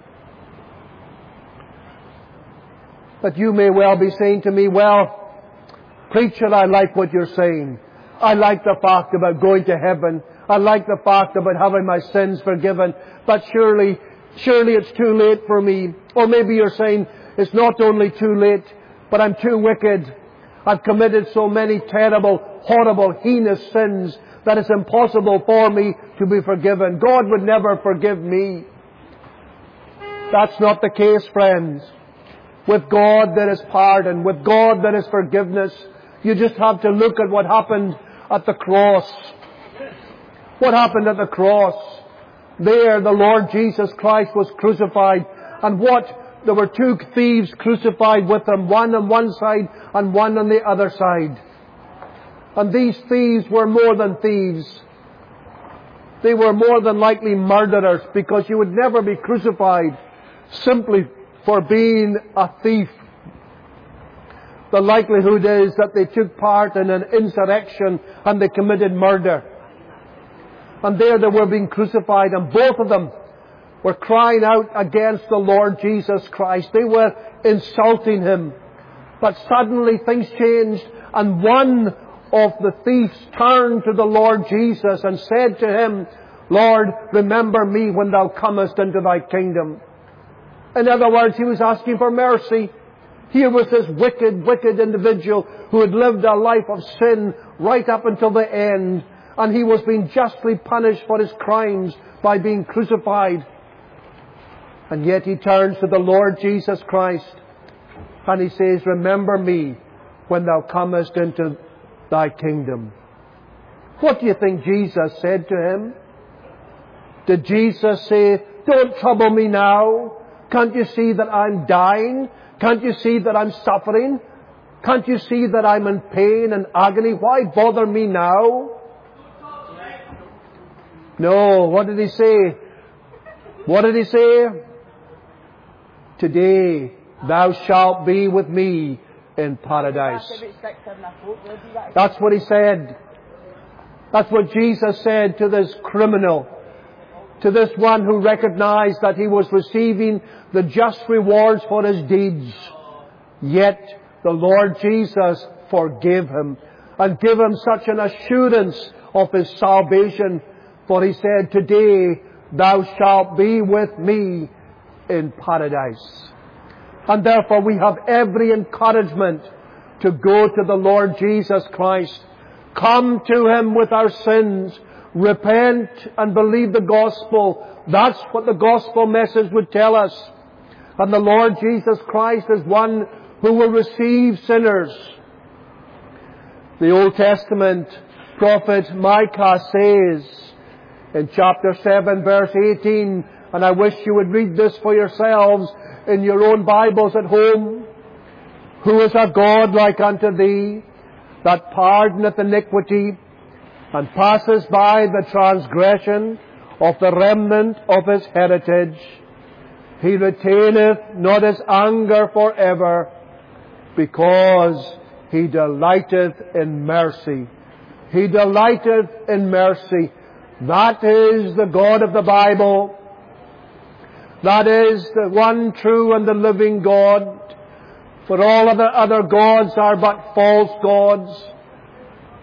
But you may well be saying to me, well, preacher, I like what you're saying. I like the fact about going to heaven. I like the fact about having my sins forgiven. But surely, surely it's too late for me. Or maybe you're saying, it's not only too late, but I'm too wicked. I've committed so many terrible, horrible, heinous sins that it's impossible for me to be forgiven. God would never forgive me. That's not the case, friends. With God there is pardon. With God there is forgiveness. You just have to look at what happened at the cross. What happened at the cross? There the Lord Jesus Christ was crucified. And what? There were two thieves crucified with Him, one on one side and one on the other side. And these thieves were more than thieves. They were more than likely murderers, because you would never be crucified simply for being a thief. The likelihood is that they took part in an insurrection and they committed murder. And there they were being crucified, and both of them were crying out against the Lord Jesus Christ. They were insulting Him. But suddenly things changed, and one of the thieves turned to the Lord Jesus and said to Him, Lord, remember me when Thou comest into Thy kingdom. In other words, he was asking for mercy. Here was this wicked, wicked individual who had lived a life of sin right up until the end, and he was being justly punished for his crimes by being crucified. And yet he turns to the Lord Jesus Christ and he says, remember me when Thou comest into Thy kingdom. What do you think Jesus said to him? Did Jesus say, don't trouble me now? Can't you see that I'm dying? Can't you see that I'm suffering? Can't you see that I'm in pain and agony? Why bother me now? No, what did He say? What did He say? Today thou shalt be with me in paradise. That's what He said. That's what Jesus said to this criminal, to this one who recognized that he was receiving the just rewards for his deeds. Yet the Lord Jesus forgave him and gave him such an assurance of his salvation. For He said, today thou shalt be with me in paradise. And therefore we have every encouragement to go to the Lord Jesus Christ. Come to Him with our sins. Repent and believe the gospel. That's what the gospel message would tell us. And the Lord Jesus Christ is one who will receive sinners. The Old Testament prophet Micah says in chapter seven verse eighteen, and I wish you would read this for yourselves in your own Bibles at home. Who is a God like unto thee, that pardoneth iniquity, and passes by the transgression of the remnant of His heritage? He retaineth not His anger for ever, because He delighteth in mercy. He delighteth in mercy. That is the God of the Bible. That is the one true and the living God. For all of the other gods are but false gods.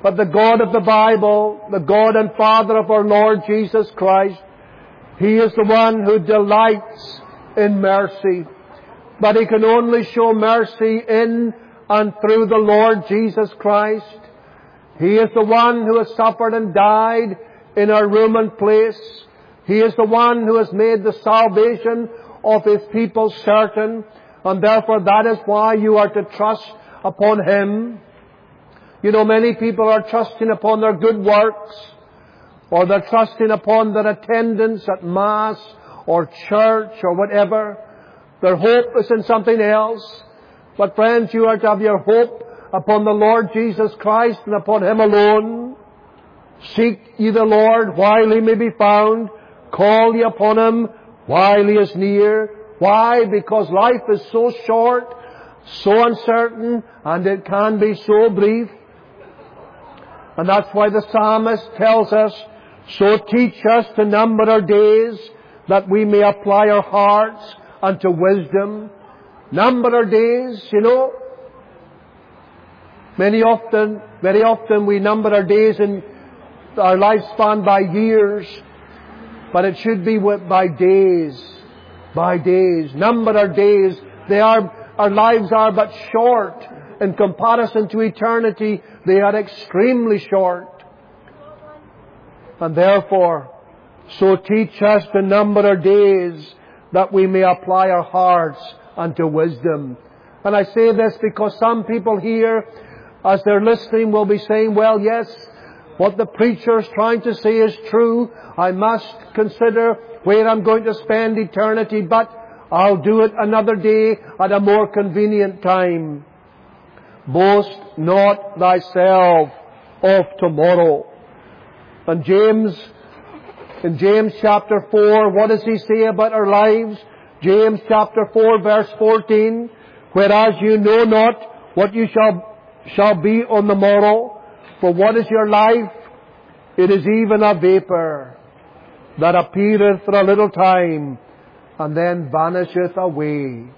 But the God of the Bible, the God and Father of our Lord Jesus Christ, He is the one who delights in mercy. But He can only show mercy in and through the Lord Jesus Christ. He is the one who has suffered and died in our room and place. He is the one who has made the salvation of His people certain. And therefore that is why you are to trust upon Him. You know, many people are trusting upon their good works, or they're trusting upon their attendance at Mass or church or whatever. Their hope is in something else. But friends, you are to have your hope upon the Lord Jesus Christ and upon Him alone. Seek ye the Lord while He may be found. Call ye upon Him while He is near. Why? Because life is so short, so uncertain, and it can be so brief. And that's why the psalmist tells us, so teach us to number our days, that we may apply our hearts unto wisdom. Number our days, you know. Many often, very often we number our days in our lifespan by years, but it should be by days, by days. Number our days. They are, our lives are but short in comparison to eternity. They are extremely short. And therefore, so teach us to number our days, that we may apply our hearts unto wisdom. And I say this because some people here, as they're listening, will be saying, well, yes, what the preacher is trying to say is true. I must consider where I'm going to spend eternity, but I'll do it another day at a more convenient time. Boast not thyself of tomorrow. And James, in James chapter four, what does he say about our lives? James chapter four verse fourteen, whereas you know not what you shall, shall be on the morrow, for what is your life? It is even a vapor that appeareth for a little time, and then vanisheth away.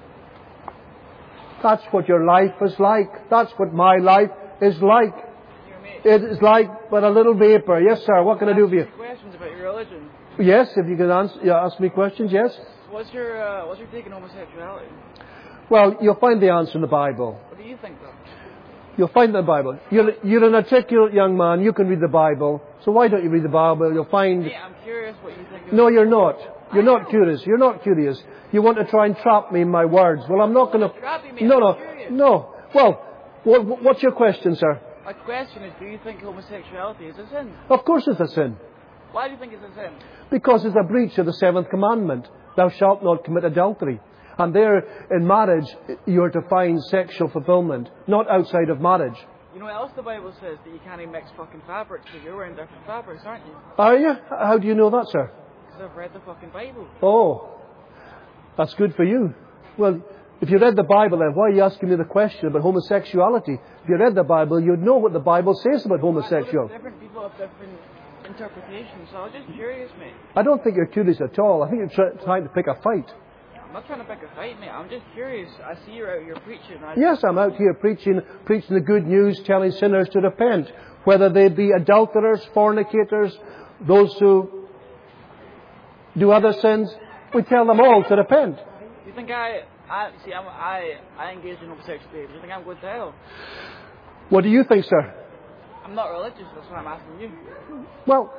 That's what your life is like. That's what my life is like. It is like but a little vapor. Yes, sir. What can I do for you? Questions about your religion. Yes, if you can answer, yeah, ask me questions. Yes. What's your uh, What's your take on homosexuality? Well, you'll find the answer in the Bible. What do you think, though? You'll find it in the Bible. You're, you're an articulate young man. You can read the Bible. So why don't you read the Bible? You'll find. Hey, I'm curious what you think. No, you're not. You're not curious. You're not curious. You want to try and trap me in my words. Well, I'm not going to. Trap me, No, no, I'm curious. no. Well, what, what's your question, sir? My question is, do you think homosexuality is a sin? Of course it's a sin. Why do you think it's a sin? Because it's a breach of the seventh commandment. Thou shalt not commit adultery. And there, in marriage, you're to find sexual fulfillment, not outside of marriage. You know what else the Bible says? That you can't mix fucking fabrics, because you're wearing different fabrics, aren't you? Are you? How do you know that, sir? Because I've read the fucking Bible. Oh, that's good for you. Well, if you read the Bible, then why are you asking me the question about homosexuality? If you read the Bible, you'd know what the Bible says about homosexuality. Different people have different interpretations, so I was just curious, mate. I don't think you're curious at all. I think you're try- trying to pick a fight. I'm not trying to pick a fight, mate. I'm just curious. I see you're out here preaching. I Yes, I'm out here preaching, preaching the good news, telling sinners to repent, whether they be adulterers, fornicators, those who do other sins. We tell them all to repent. You think I, I see? I'm, I, I engage in homosexual behavior. Do you think I'm going to hell? What do you think, sir? I'm not religious. That's why I'm asking you. Well,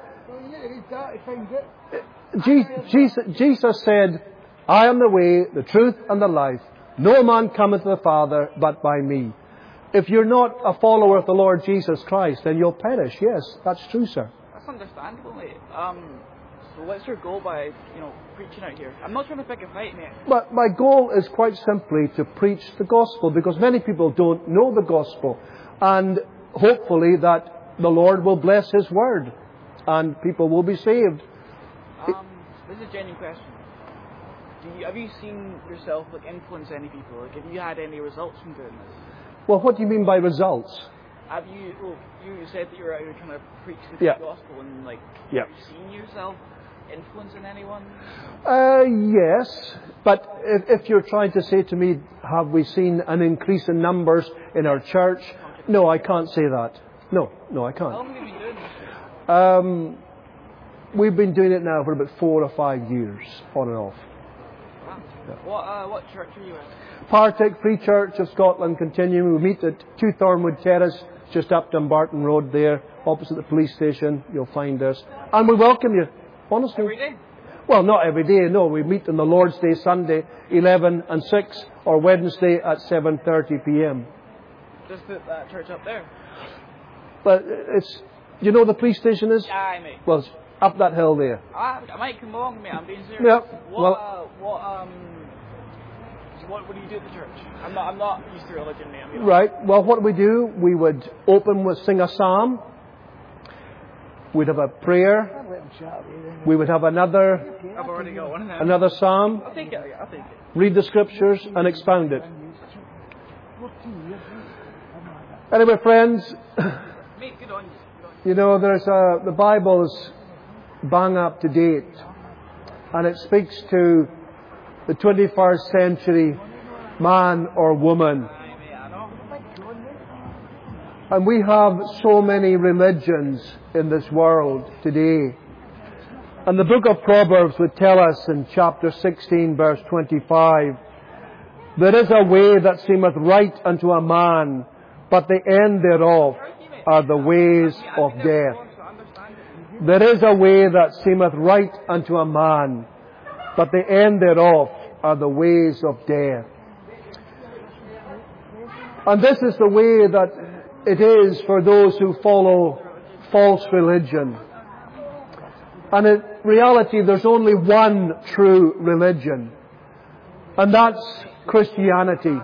Je- Jesus, Jesus said, I am the way, the truth, and the life. No man cometh to the Father but by me. If you're not a follower of the Lord Jesus Christ, then you'll perish. Yes, that's true, sir. That's understandable, mate. Um, so what's your goal by, you know, preaching out here? I'm not trying to pick a fight, mate. But my goal is quite simply to preach the gospel, because many people don't know the gospel. And hopefully that the Lord will bless His word and people will be saved. Um, this is a genuine question. Do you, have you seen yourself like influence any people? Like, have you had any results from doing this? Well, what do you mean by results? Have you? Well, you said that you're out here trying to preach the Yeah. gospel, and like, Yeah. have you seen yourself influencing anyone? Uh, yes, but if, if you're trying to say to me, have we seen an increase in numbers in our church? No, I can't say that. No, no, I How can't. long have you been doing this? Um, we've been doing it now for about four or five years, on and off. Wow. What, uh, what church are you in? Partick Free Church of Scotland continuing. We meet at two Thornwood Terrace, just up Dumbarton Road there, opposite the police station. You'll find us. And we welcome you, honestly. Every day? Well, not every day, no. We meet on the Lord's Day, Sunday, eleven and six, or Wednesday at seven thirty p.m. Just at that church up there? But it's, you know the police station is? Aye, mate. Well, it's up that hill there. I, I might come along, mate. I'm being serious. Yeah, What, well- uh, what, um, what, what do you do at the church? I'm not, I'm not used to religion, mate. I'm, you know. Right. Well, what we do, we would open with sing a psalm. We'd have a prayer. We would have another I've already got one. another psalm. I'll take it. I'll take it. Read the scriptures and expound it. Anyway, friends, Mate, good on you. Good on you. you know, there's a, the Bible is bang up to date, and it speaks to the twenty-first century man or woman. Aye, mate, I know. And we have so many religions in this world today. And the book of Proverbs would tell us in chapter sixteen, verse twenty-five, there is a way that seemeth right unto a man, but the end thereof are the ways of death. There is a way that seemeth right unto a man, but the end thereof are the ways of death. And this is the way that it is for those who follow false religion. And in reality, there's only one true religion, and that's Christianity.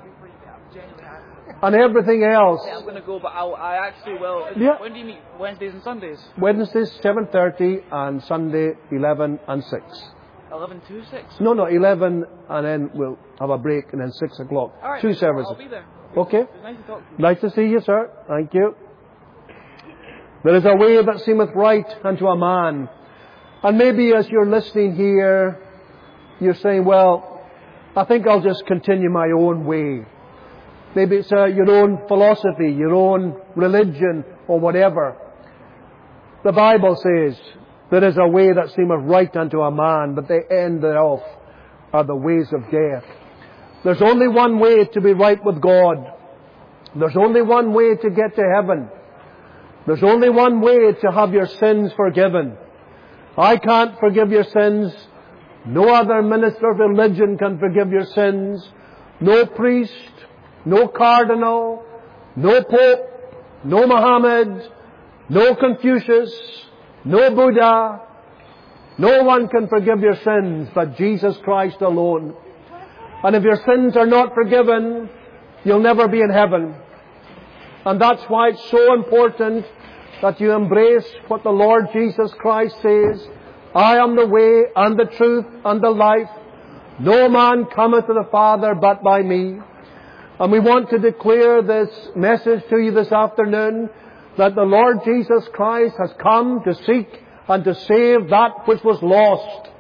And everything else, I'm going to go, but I'll, I actually will. Yeah. When do you meet? Wednesdays and Sundays? Wednesdays seven thirty and Sunday eleven and six. eleven to six? No, no, eleven and then we'll have a break and then six o'clock. All right. Two services. I'll be there. Okay. It's nice to talk to you. Nice to see you, sir. Thank you. There is a way that seemeth right unto a man. And maybe as you're listening here, you're saying, well, I think I'll just continue my own way. Maybe it's uh, your own philosophy, your own religion, or whatever. The Bible says, there is a way that seemeth right unto a man, but the end thereof are the ways of death. There's only one way to be right with God. There's only one way to get to heaven. There's only one way to have your sins forgiven. I can't forgive your sins. No other minister of religion can forgive your sins. No priest, no cardinal, no pope, no Muhammad, no Confucius, no Buddha. No one can forgive your sins but Jesus Christ alone. And if your sins are not forgiven, you'll never be in heaven. And that's why it's so important that you embrace what the Lord Jesus Christ says. I am the way and the truth and the life. No man cometh to the Father but by me. And we want to declare this message to you this afternoon, that the Lord Jesus Christ has come to seek and to save that which was lost.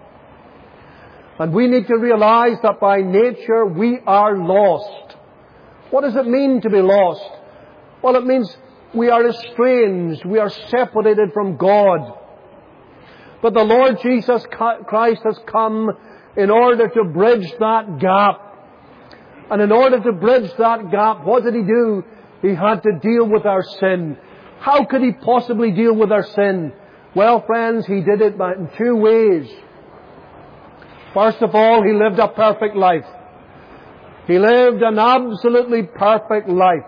And we need to realize that by nature we are lost. What does it mean to be lost? Well, it means we are estranged. We are separated from God. But the Lord Jesus Christ has come in order to bridge that gap. And in order to bridge that gap, what did He do? He had to deal with our sin. How could He possibly deal with our sin? Well, friends, He did it in two ways. First of all, He lived a perfect life. He lived an absolutely perfect life.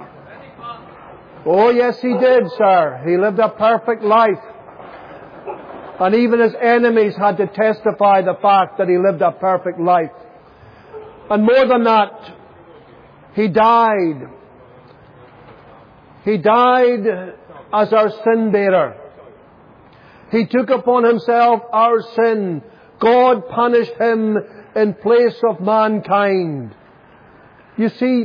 Oh, yes, He did, sir. He lived a perfect life. And even His enemies had to testify the fact that He lived a perfect life. And more than that, He died. He died as our sin bearer. He took upon Himself our sin. God punished Him in place of mankind. You see,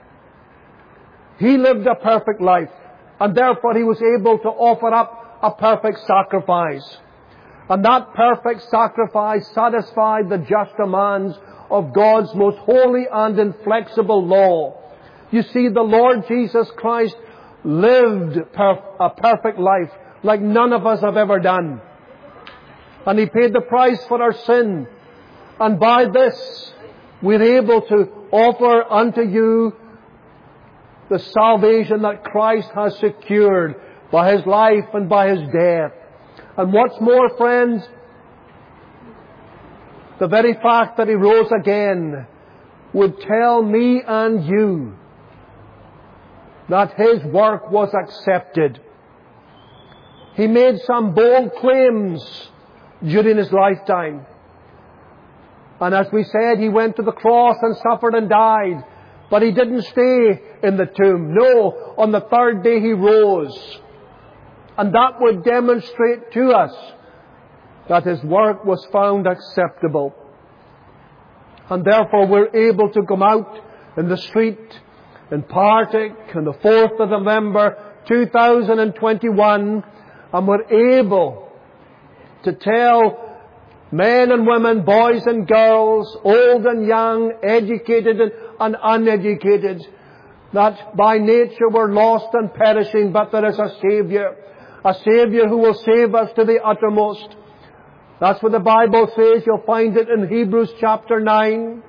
He lived a perfect life, and therefore He was able to offer up a perfect sacrifice. And that perfect sacrifice satisfied the just demands of God's most holy and inflexible law. You see, the Lord Jesus Christ lived perf- a perfect life like none of us have ever done. And He paid the price for our sin. And by this, we're able to offer unto you the salvation that Christ has secured by His life and by His death. And what's more, friends, the very fact that He rose again would tell me and you that His work was accepted. He made some bold claims during His lifetime. And as we said, He went to the cross and suffered and died. But He didn't stay in the tomb. No, on the third day He rose. And that would demonstrate to us that His work was found acceptable. And therefore we're able to come out in the street in Partick on the fourth of November two thousand twenty-one, and we're able to tell men and women, boys and girls, old and young, educated and uneducated, that by nature we're lost and perishing, but there is a Saviour. A Saviour who will save us to the uttermost. That's what the Bible says. You'll find it in Hebrews chapter nine.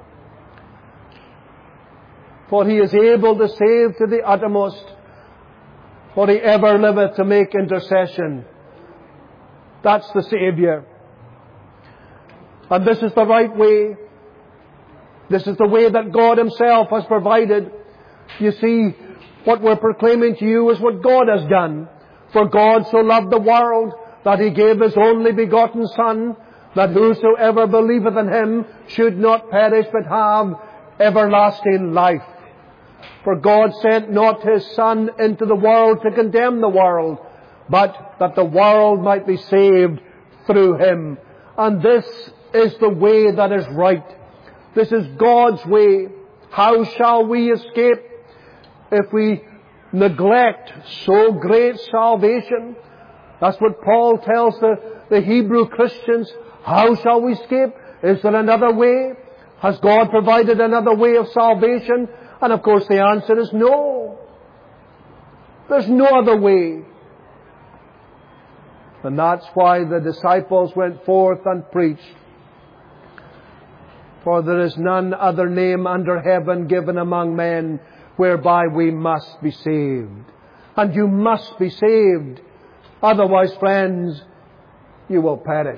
For He is able to save to the uttermost, for He ever liveth to make intercession. That's the Saviour. And this is the right way. This is the way that God Himself has provided. You see, what we're proclaiming to you is what God has done. For God so loved the world that He gave His only begotten Son, that whosoever believeth in Him should not perish but have everlasting life. For God sent not His Son into the world to condemn the world, but that the world might be saved through Him. And this is the way that is right. This is God's way. How shall we escape if we neglect so great salvation? That's what Paul tells the, the Hebrew Christians. How shall we escape? Is there another way? Has God provided another way of salvation? And of course the answer is no. There's no other way. And that's why the disciples went forth and preached. For there is none other name under heaven given among men whereby we must be saved. And you must be saved. Otherwise, friends, you will perish.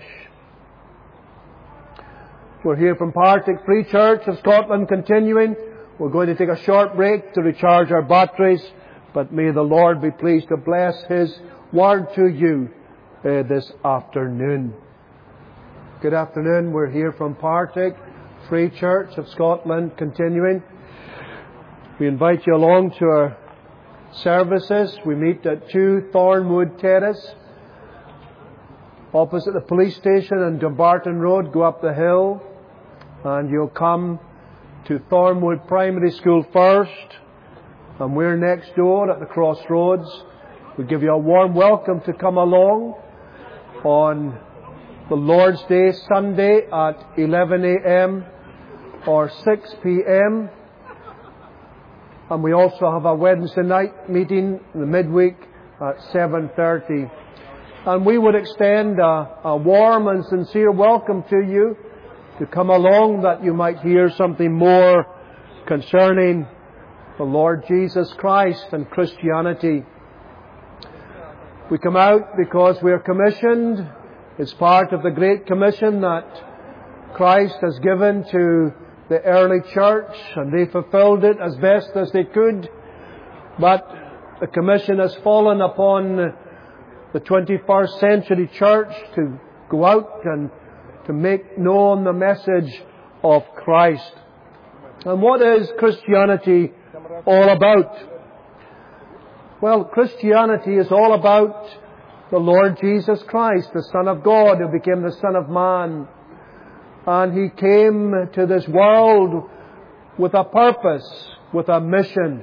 We're here from Partick Free Church of Scotland continuing. We're going to take a short break to recharge our batteries. But may the Lord be pleased to bless His word to you uh, this afternoon. Good afternoon. We're here from Partick Free Church of Scotland continuing. We invite you along to our services. We meet at two Thornwood Terrace, opposite the police station on Dumbarton Road. Go up the hill and you'll come to Thornwood Primary School first, and we're next door at the crossroads. We give you a warm welcome to come along on the Lord's Day Sunday at eleven a.m. or six p.m. And we also have a Wednesday night meeting in the midweek at seven thirty. And we would extend a, a warm and sincere welcome to you to come along, that you might hear something more concerning the Lord Jesus Christ and Christianity. We come out because we are commissioned. It's part of the Great Commission that Christ has given to the early church, and they fulfilled it as best as they could. But the commission has fallen upon the twenty-first century church to go out and to make known the message of Christ. And what is Christianity all about? Well, Christianity is all about the Lord Jesus Christ, the Son of God, who became the Son of Man. And He came to this world with a purpose, with a mission.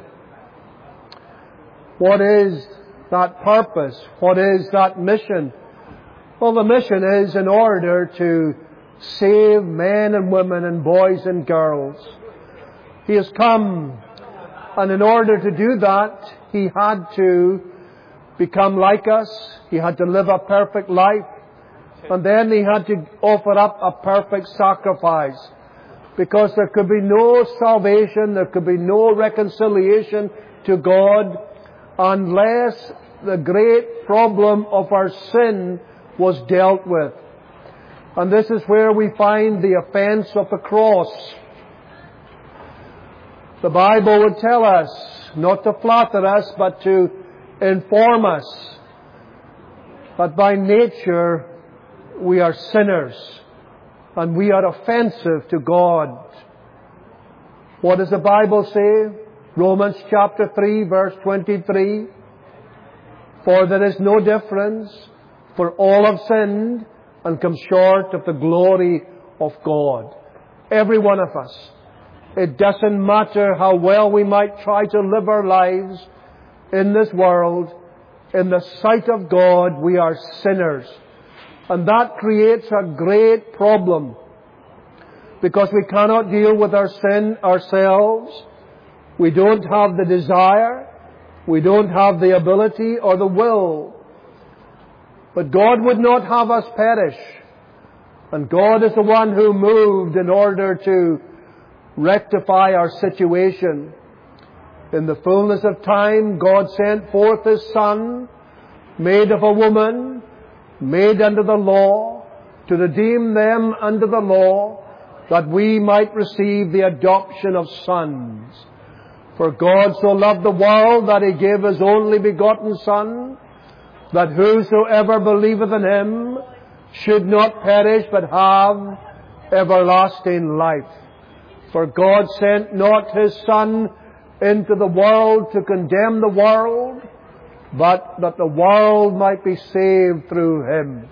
What is that purpose? What is that mission? Well, the mission is in order to save men and women and boys and girls. He has come And in order to do that, He had to become like us. He had to live a perfect life. And then He had to offer up a perfect sacrifice. Because there could be no salvation, there could be no reconciliation to God unless the great problem of our sin was dealt with. And this is where we find the offense of the cross. The Bible would tell us, not to flatter us, but to inform us, that by nature we are sinners and we are offensive to God. What does the Bible say? Romans chapter three, verse twenty-three. For there is no difference, for all have sinned and come short of the glory of God. Every one of us. It doesn't matter how well we might try to live our lives in this world. In the sight of God, we are sinners. And that creates a great problem. Because we cannot deal with our sin ourselves. We don't have the desire. We don't have the ability or the will. But God would not have us perish. And God is the one who moved in order to rectify our situation. In the fullness of time, God sent forth His Son, made of a woman, made under the law, to redeem them under the law, that we might receive the adoption of sons. For God so loved the world that He gave His only begotten Son, that whosoever believeth in Him should not perish but have everlasting life. For God sent not His Son into the world to condemn the world, but that the world might be saved through Him.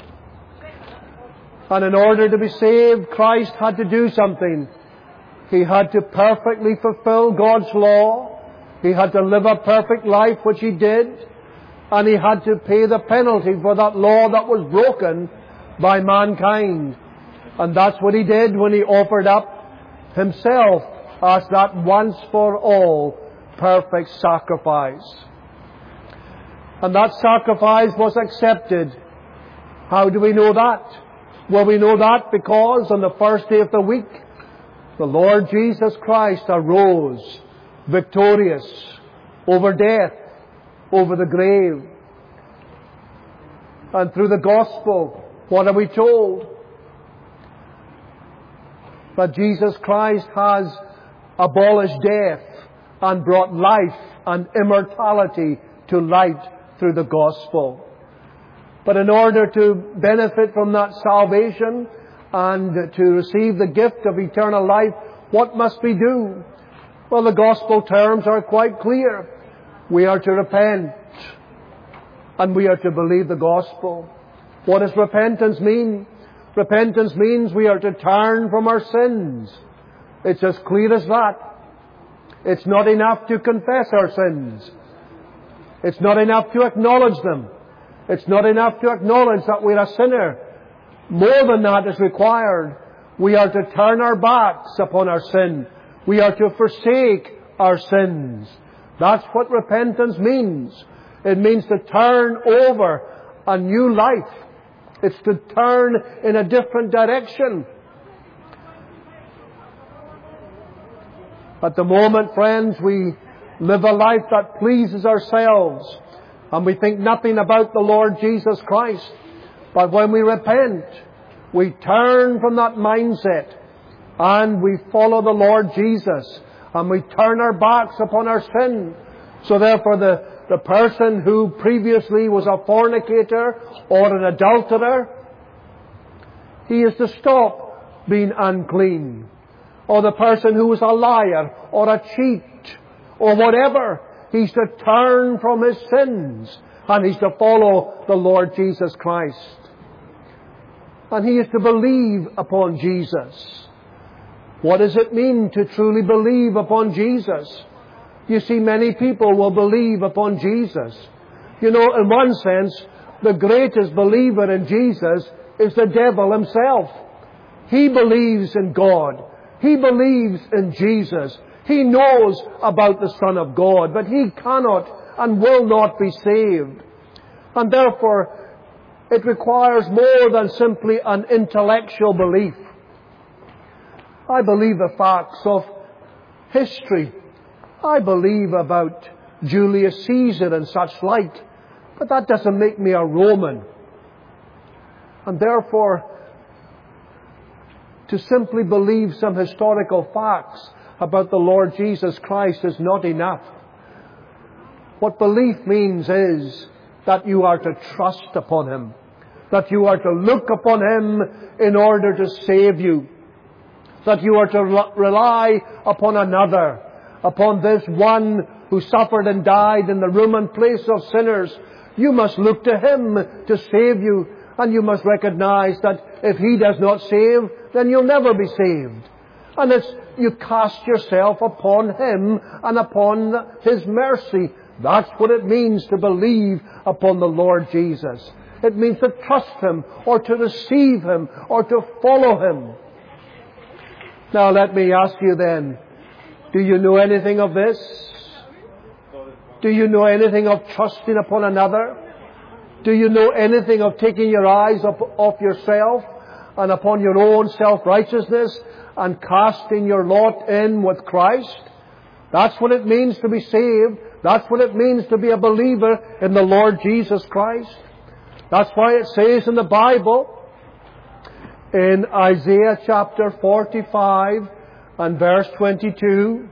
And in order to be saved, Christ had to do something. He had to perfectly fulfill God's law. He had to live a perfect life, which He did. And He had to pay the penalty for that law that was broken by mankind. And that's what He did when He offered up Himself as that once for all perfect sacrifice. And that sacrifice was accepted. How do we know that? Well, we know that because on the first day of the week, the Lord Jesus Christ arose victorious over death, over the grave. And through the gospel, what are we told? That Jesus Christ has abolished death and brought life and immortality to light through the gospel. But in order to benefit from that salvation and to receive the gift of eternal life, what must we do? Well, the gospel terms are quite clear. We are to repent and we are to believe the gospel. What does repentance mean? Repentance means we are to turn from our sins. It's as clear as that. It's not enough to confess our sins. It's not enough to acknowledge them. It's not enough to acknowledge that we're a sinner. More than that is required. We are to turn our backs upon our sin. We are to forsake our sins. That's what repentance means. It means to turn over a new life. It's to turn in a different direction. At the moment, friends, we live a life that pleases ourselves. And we think nothing about the Lord Jesus Christ. But when we repent, we turn from that mindset and we follow the Lord Jesus. And we turn our backs upon our sin. So therefore the The person who previously was a fornicator or an adulterer, he is to stop being unclean. Or the person who was a liar or a cheat or whatever, he's to turn from his sins and he's to follow the Lord Jesus Christ. And he is to believe upon Jesus. What does it mean to truly believe upon Jesus? You see, many people will believe upon Jesus. You know, in one sense, the greatest believer in Jesus is the devil himself. He believes in God. He believes in Jesus. He knows about the Son of God, but he cannot and will not be saved. And therefore, it requires more than simply an intellectual belief. I believe the facts of history. I believe about Julius Caesar and such like. But that doesn't make me a Roman. And therefore, to simply believe some historical facts about the Lord Jesus Christ is not enough. What belief means is that you are to trust upon Him. That you are to look upon Him in order to save you. That you are to rely upon another. Upon this one who suffered and died in the room and place of sinners. You must look to Him to save you. And you must recognize that if He does not save, then you'll never be saved. And it's, you cast yourself upon Him and upon His mercy. That's what it means to believe upon the Lord Jesus. It means to trust Him, or to receive Him, or to follow Him. Now let me ask you then, do you know anything of this? Do you know anything of trusting upon another? Do you know anything of taking your eyes up off yourself and upon your own self-righteousness and casting your lot in with Christ? That's what it means to be saved. That's what it means to be a believer in the Lord Jesus Christ. That's why it says in the Bible, in Isaiah chapter forty-five and verse twenty-two,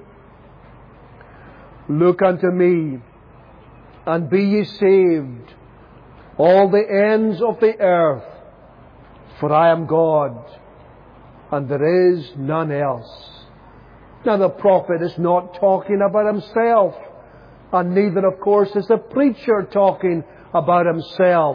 "Look unto me, and be ye saved, all the ends of the earth, for I am God, and there is none else." Now the prophet is not talking about himself, and neither, of course, is the preacher talking about himself.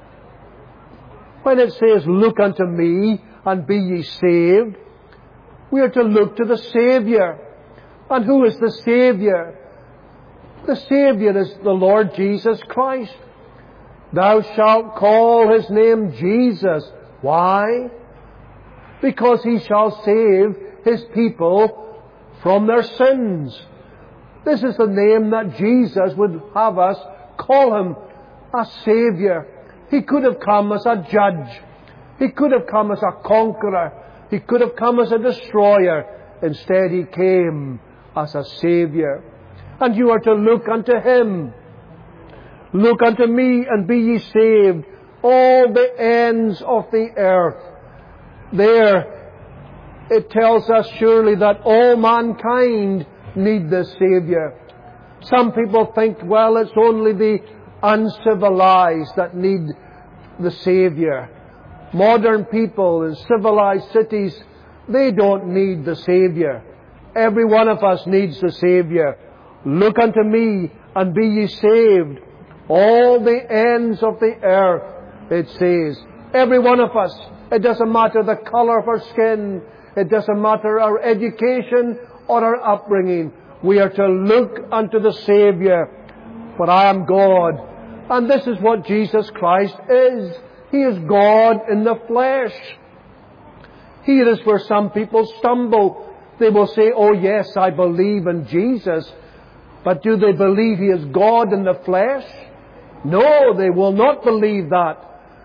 When it says, "Look unto me, and be ye saved," we are to look to the Saviour. And who is the Saviour? The Saviour is the Lord Jesus Christ. "Thou shalt call His name Jesus." Why? Because He shall save His people from their sins. This is the name that Jesus would have us call Him, a Saviour. He could have come as a judge. He could have come as a conqueror. He could have come as a destroyer. Instead, He came as a Saviour. And you are to look unto Him. "Look unto me, and be ye saved, all the ends of the earth." There, it tells us surely that all mankind need this Saviour. Some people think, well, it's only the uncivilized that need the Saviour. Modern people in civilized cities, they don't need the Saviour. Every one of us needs the Saviour. "Look unto me, and be ye saved, all the ends of the earth," it says. Every one of us. It doesn't matter the colour of our skin. It doesn't matter our education or our upbringing. We are to look unto the Saviour. "For I am God." And this is what Jesus Christ is. He is God in the flesh. Here is where some people stumble. They will say, "Oh yes, I believe in Jesus." But do they believe He is God in the flesh? No, they will not believe that.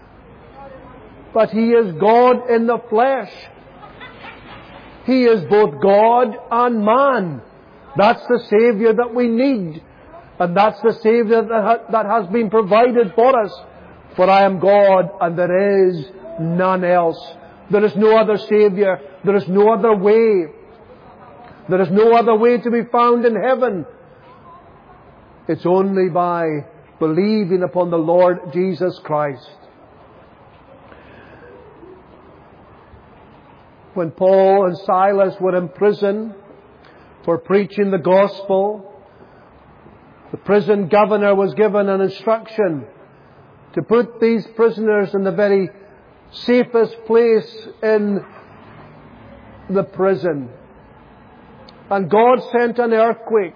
But He is God in the flesh. He is both God and man. That's the Saviour that we need. And that's the Saviour that, ha- that has been provided for us. "For I am God, and there is none else." There is no other Saviour. There is no other way. There is no other way to be found in heaven. It's only by believing upon the Lord Jesus Christ. When Paul and Silas were in prison for preaching the gospel, the prison governor was given an instruction to put these prisoners in the very safest place in the prison. And God sent an earthquake.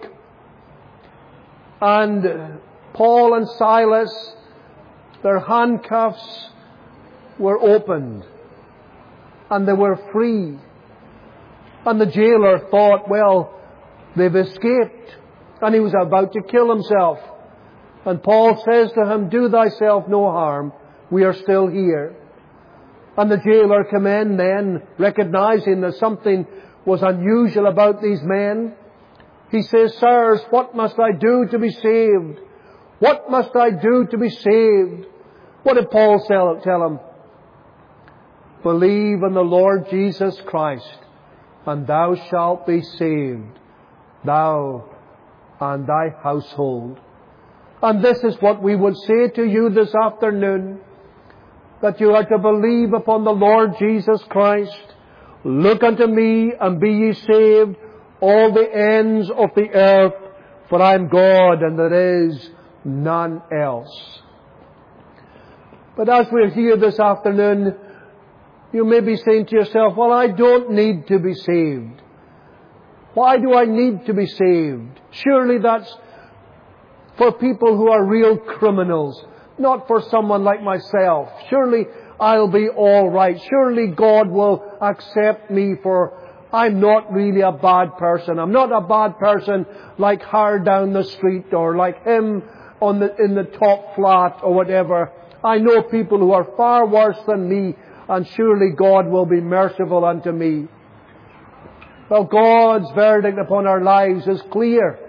And Paul and Silas, their handcuffs were opened. And they were free. And the jailer thought, well, They've escaped. And he was about to kill himself. And Paul says to him, do thyself no harm. We are still here. And the jailer came in then, recognizing that something was unusual about these men. He says, sirs, what must I do to be saved? What must I do to be saved? What did Paul tell, tell him? Believe in the Lord Jesus Christ, and thou shalt be saved, thou and thy household. And this is what we would say to you this afternoon, that you are to believe upon the Lord Jesus Christ. Look unto me, and be ye saved, all the ends of the earth, for I am God, and there is none else. But as we're here this afternoon, you may be saying to yourself, well, I don't need to be saved. Why do I need to be saved? Surely that's for people who are real criminals, not for someone like myself. Surely I'll be all right. Surely God will accept me, for I'm not really a bad person. I'm not a bad person like her down the street, or like him on the, in the top flat, or whatever. I know people who are far worse than me, and surely God will be merciful unto me. Well, God's verdict upon our lives is clear.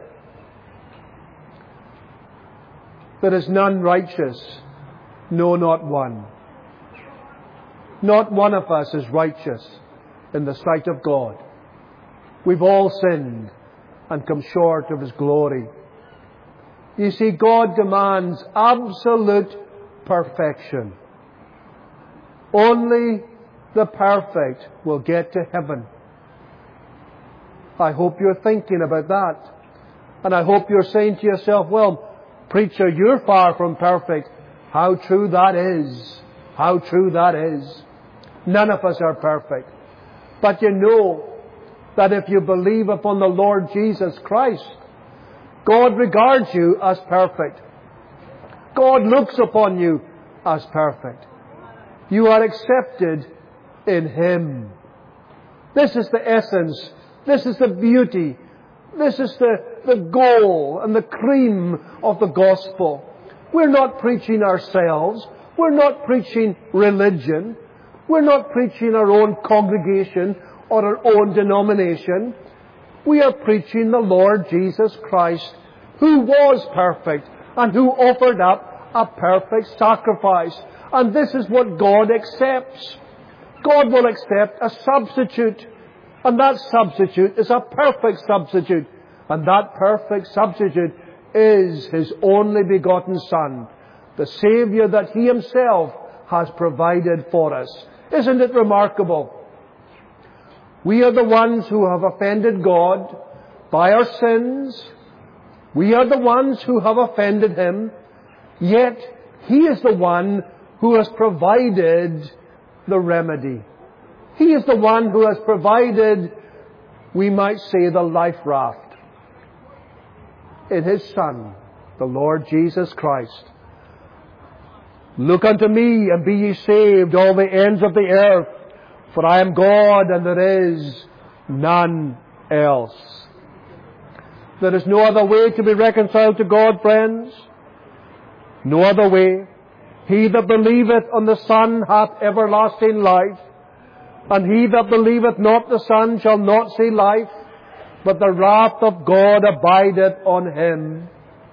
There is none righteous, no, not one. Not one of us is righteous in the sight of God. We've all sinned and come short of His glory. You see, God demands absolute perfection. Only the perfect will get to heaven. I hope you're thinking about that. And I hope you're saying to yourself, well, preacher, you're far from perfect. How true that is. How true that is. None of us are perfect. But you know that if you believe upon the Lord Jesus Christ, God regards you as perfect. God looks upon you as perfect. You are accepted in Him. This is the essence. This is the beauty. This is the, the goal and the cream of the gospel. We're not preaching ourselves. We're not preaching religion. We're not preaching our own congregation or our own denomination. We are preaching the Lord Jesus Christ, who was perfect and who offered up a perfect sacrifice. And this is what God accepts. God will accept a substitute. And that substitute is a perfect substitute. And that perfect substitute is His only begotten Son, the Saviour that He Himself has provided for us. Isn't it remarkable? We are the ones who have offended God by our sins. We are the ones who have offended Him. Yet He is the one who has provided the remedy. He is the one who has provided, we might say, the life raft in His Son, the Lord Jesus Christ. Look unto me, and be ye saved, all the ends of the earth, for I am God, and there is none else. There is no other way to be reconciled to God, friends. No other way. He that believeth on the Son hath everlasting life, and he that believeth not the Son shall not see life, but the wrath of God abideth on him.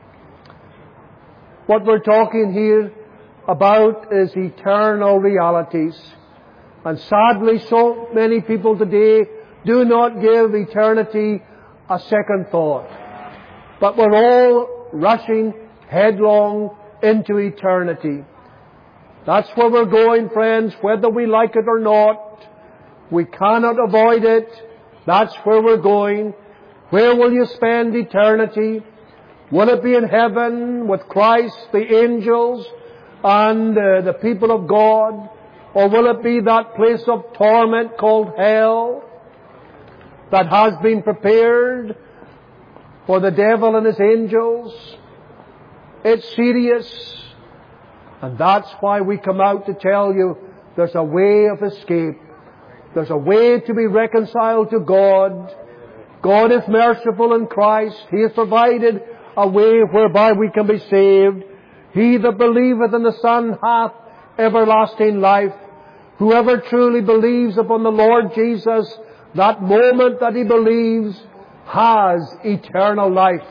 What we're talking here about is eternal realities. And sadly, so many people today do not give eternity a second thought. But we're all rushing headlong into eternity. That's where we're going, friends, whether we like it or not. We cannot avoid it. That's where we're going. Where will you spend eternity? Will it be in heaven with Christ, the angels, and uh, the people of God? Or will it be that place of torment called hell that has been prepared for the devil and his angels? It's serious. And that's why we come out to tell you there's a way of escape. There's a way to be reconciled to God. God is merciful in Christ. He has provided a way whereby we can be saved. He that believeth in the Son hath everlasting life. Whoever truly believes upon the Lord Jesus, that moment that he believes, has eternal life.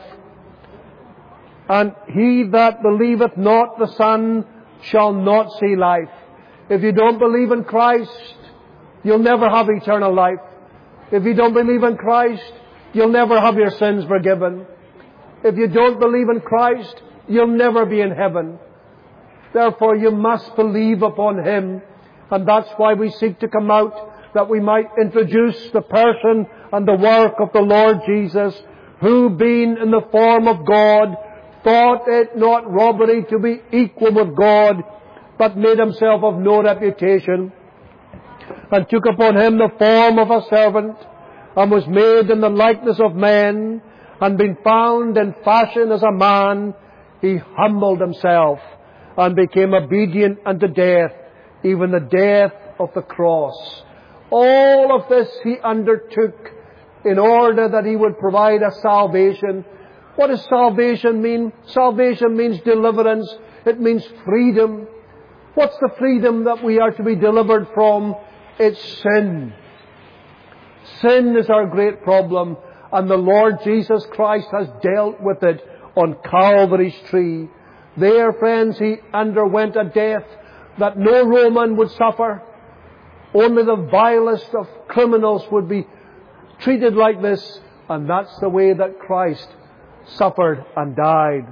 And he that believeth not the Son shall not see life. If you don't believe in Christ, you'll never have eternal life. If you don't believe in Christ, you'll never have your sins forgiven. If you don't believe in Christ, you'll never be in heaven. Therefore, you must believe upon Him. And that's why we seek to come out, that we might introduce the person and the work of the Lord Jesus, who, being in the form of God, thought it not robbery to be equal with God, but made Himself of no reputation, and took upon Him the form of a servant, and was made in the likeness of men, and being found in fashion as a man, He humbled Himself, and became obedient unto death, even the death of the cross. All of this He undertook in order that He would provide a salvation. What does salvation mean? Salvation means deliverance. It means freedom. What's the freedom that we are to be delivered from? It's sin. Sin is our great problem, and the Lord Jesus Christ has dealt with it on Calvary's tree. There, friends, He underwent a death that no Roman would suffer. Only the vilest of criminals would be treated like this, and that's the way that Christ suffered and died.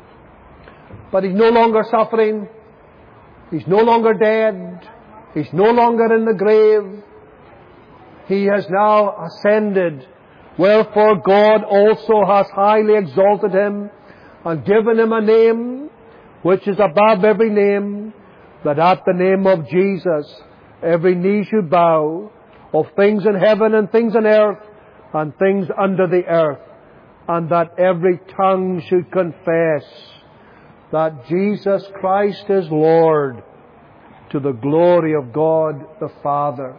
But He's no longer suffering. He's no longer dead. He's no longer in the grave. He has now ascended. Wherefore God also has highly exalted Him, and given Him a name which is above every name, that at the name of Jesus every knee should bow, of things in heaven and things on earth and things under the earth, and that every tongue should confess that Jesus Christ is Lord, to the glory of God the Father.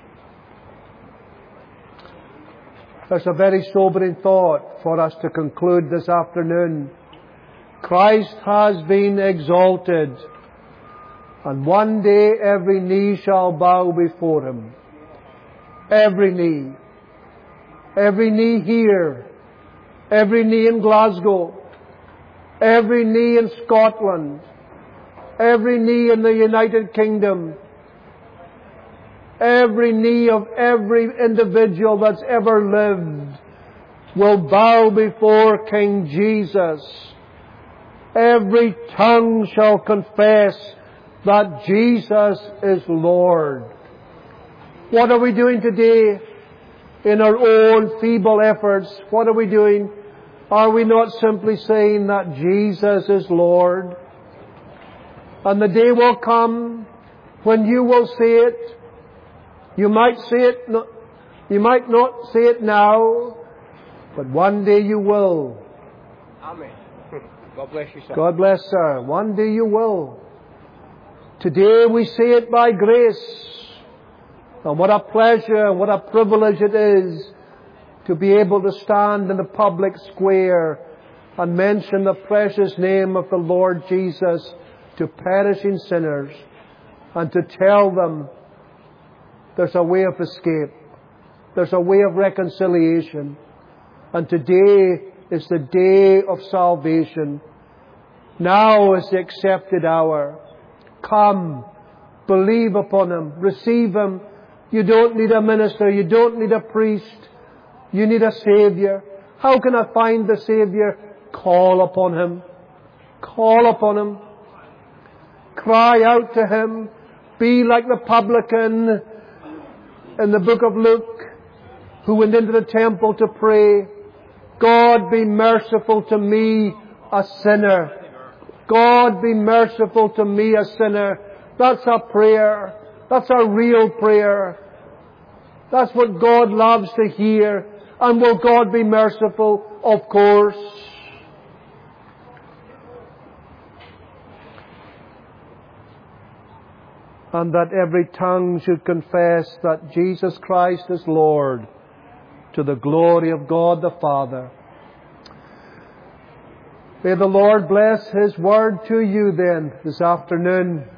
There's a very sobering thought for us to conclude this afternoon. Christ has been exalted, and one day every knee shall bow before Him. Every knee. Every knee here. Every knee in Glasgow. Every knee in Scotland. Every knee in the United Kingdom. Every knee of every individual that's ever lived will bow before King Jesus. Every tongue shall confess that Jesus is Lord. What are we doing today in our own feeble efforts? What are we doing? Are we not simply saying that Jesus is Lord? And the day will come when you will say it. You might say it, you might not say it now, but one day you will. Amen. God bless you, sir. God bless, sir. One day you will. Today we say it by grace. And what a pleasure, what a privilege it is to be able to stand in the public square and mention the precious name of the Lord Jesus to perishing sinners, and to tell them there's a way of escape. There's a way of reconciliation. And today is the day of salvation. Now is the accepted hour. Come, believe upon Him, receive Him. You don't need a minister, you don't need a priest. You need a Savior. How can I find the Savior? Call upon Him. Call upon Him. Cry out to Him. Be like the publican in the book of Luke, who went into the temple to pray, God, be merciful to me, a sinner. God, be merciful to me, a sinner. That's a prayer. That's a real prayer. That's what God loves to hear. And will God be merciful? Of course. And that every tongue should confess that Jesus Christ is Lord, to the glory of God the Father. May the Lord bless His Word to you then this afternoon.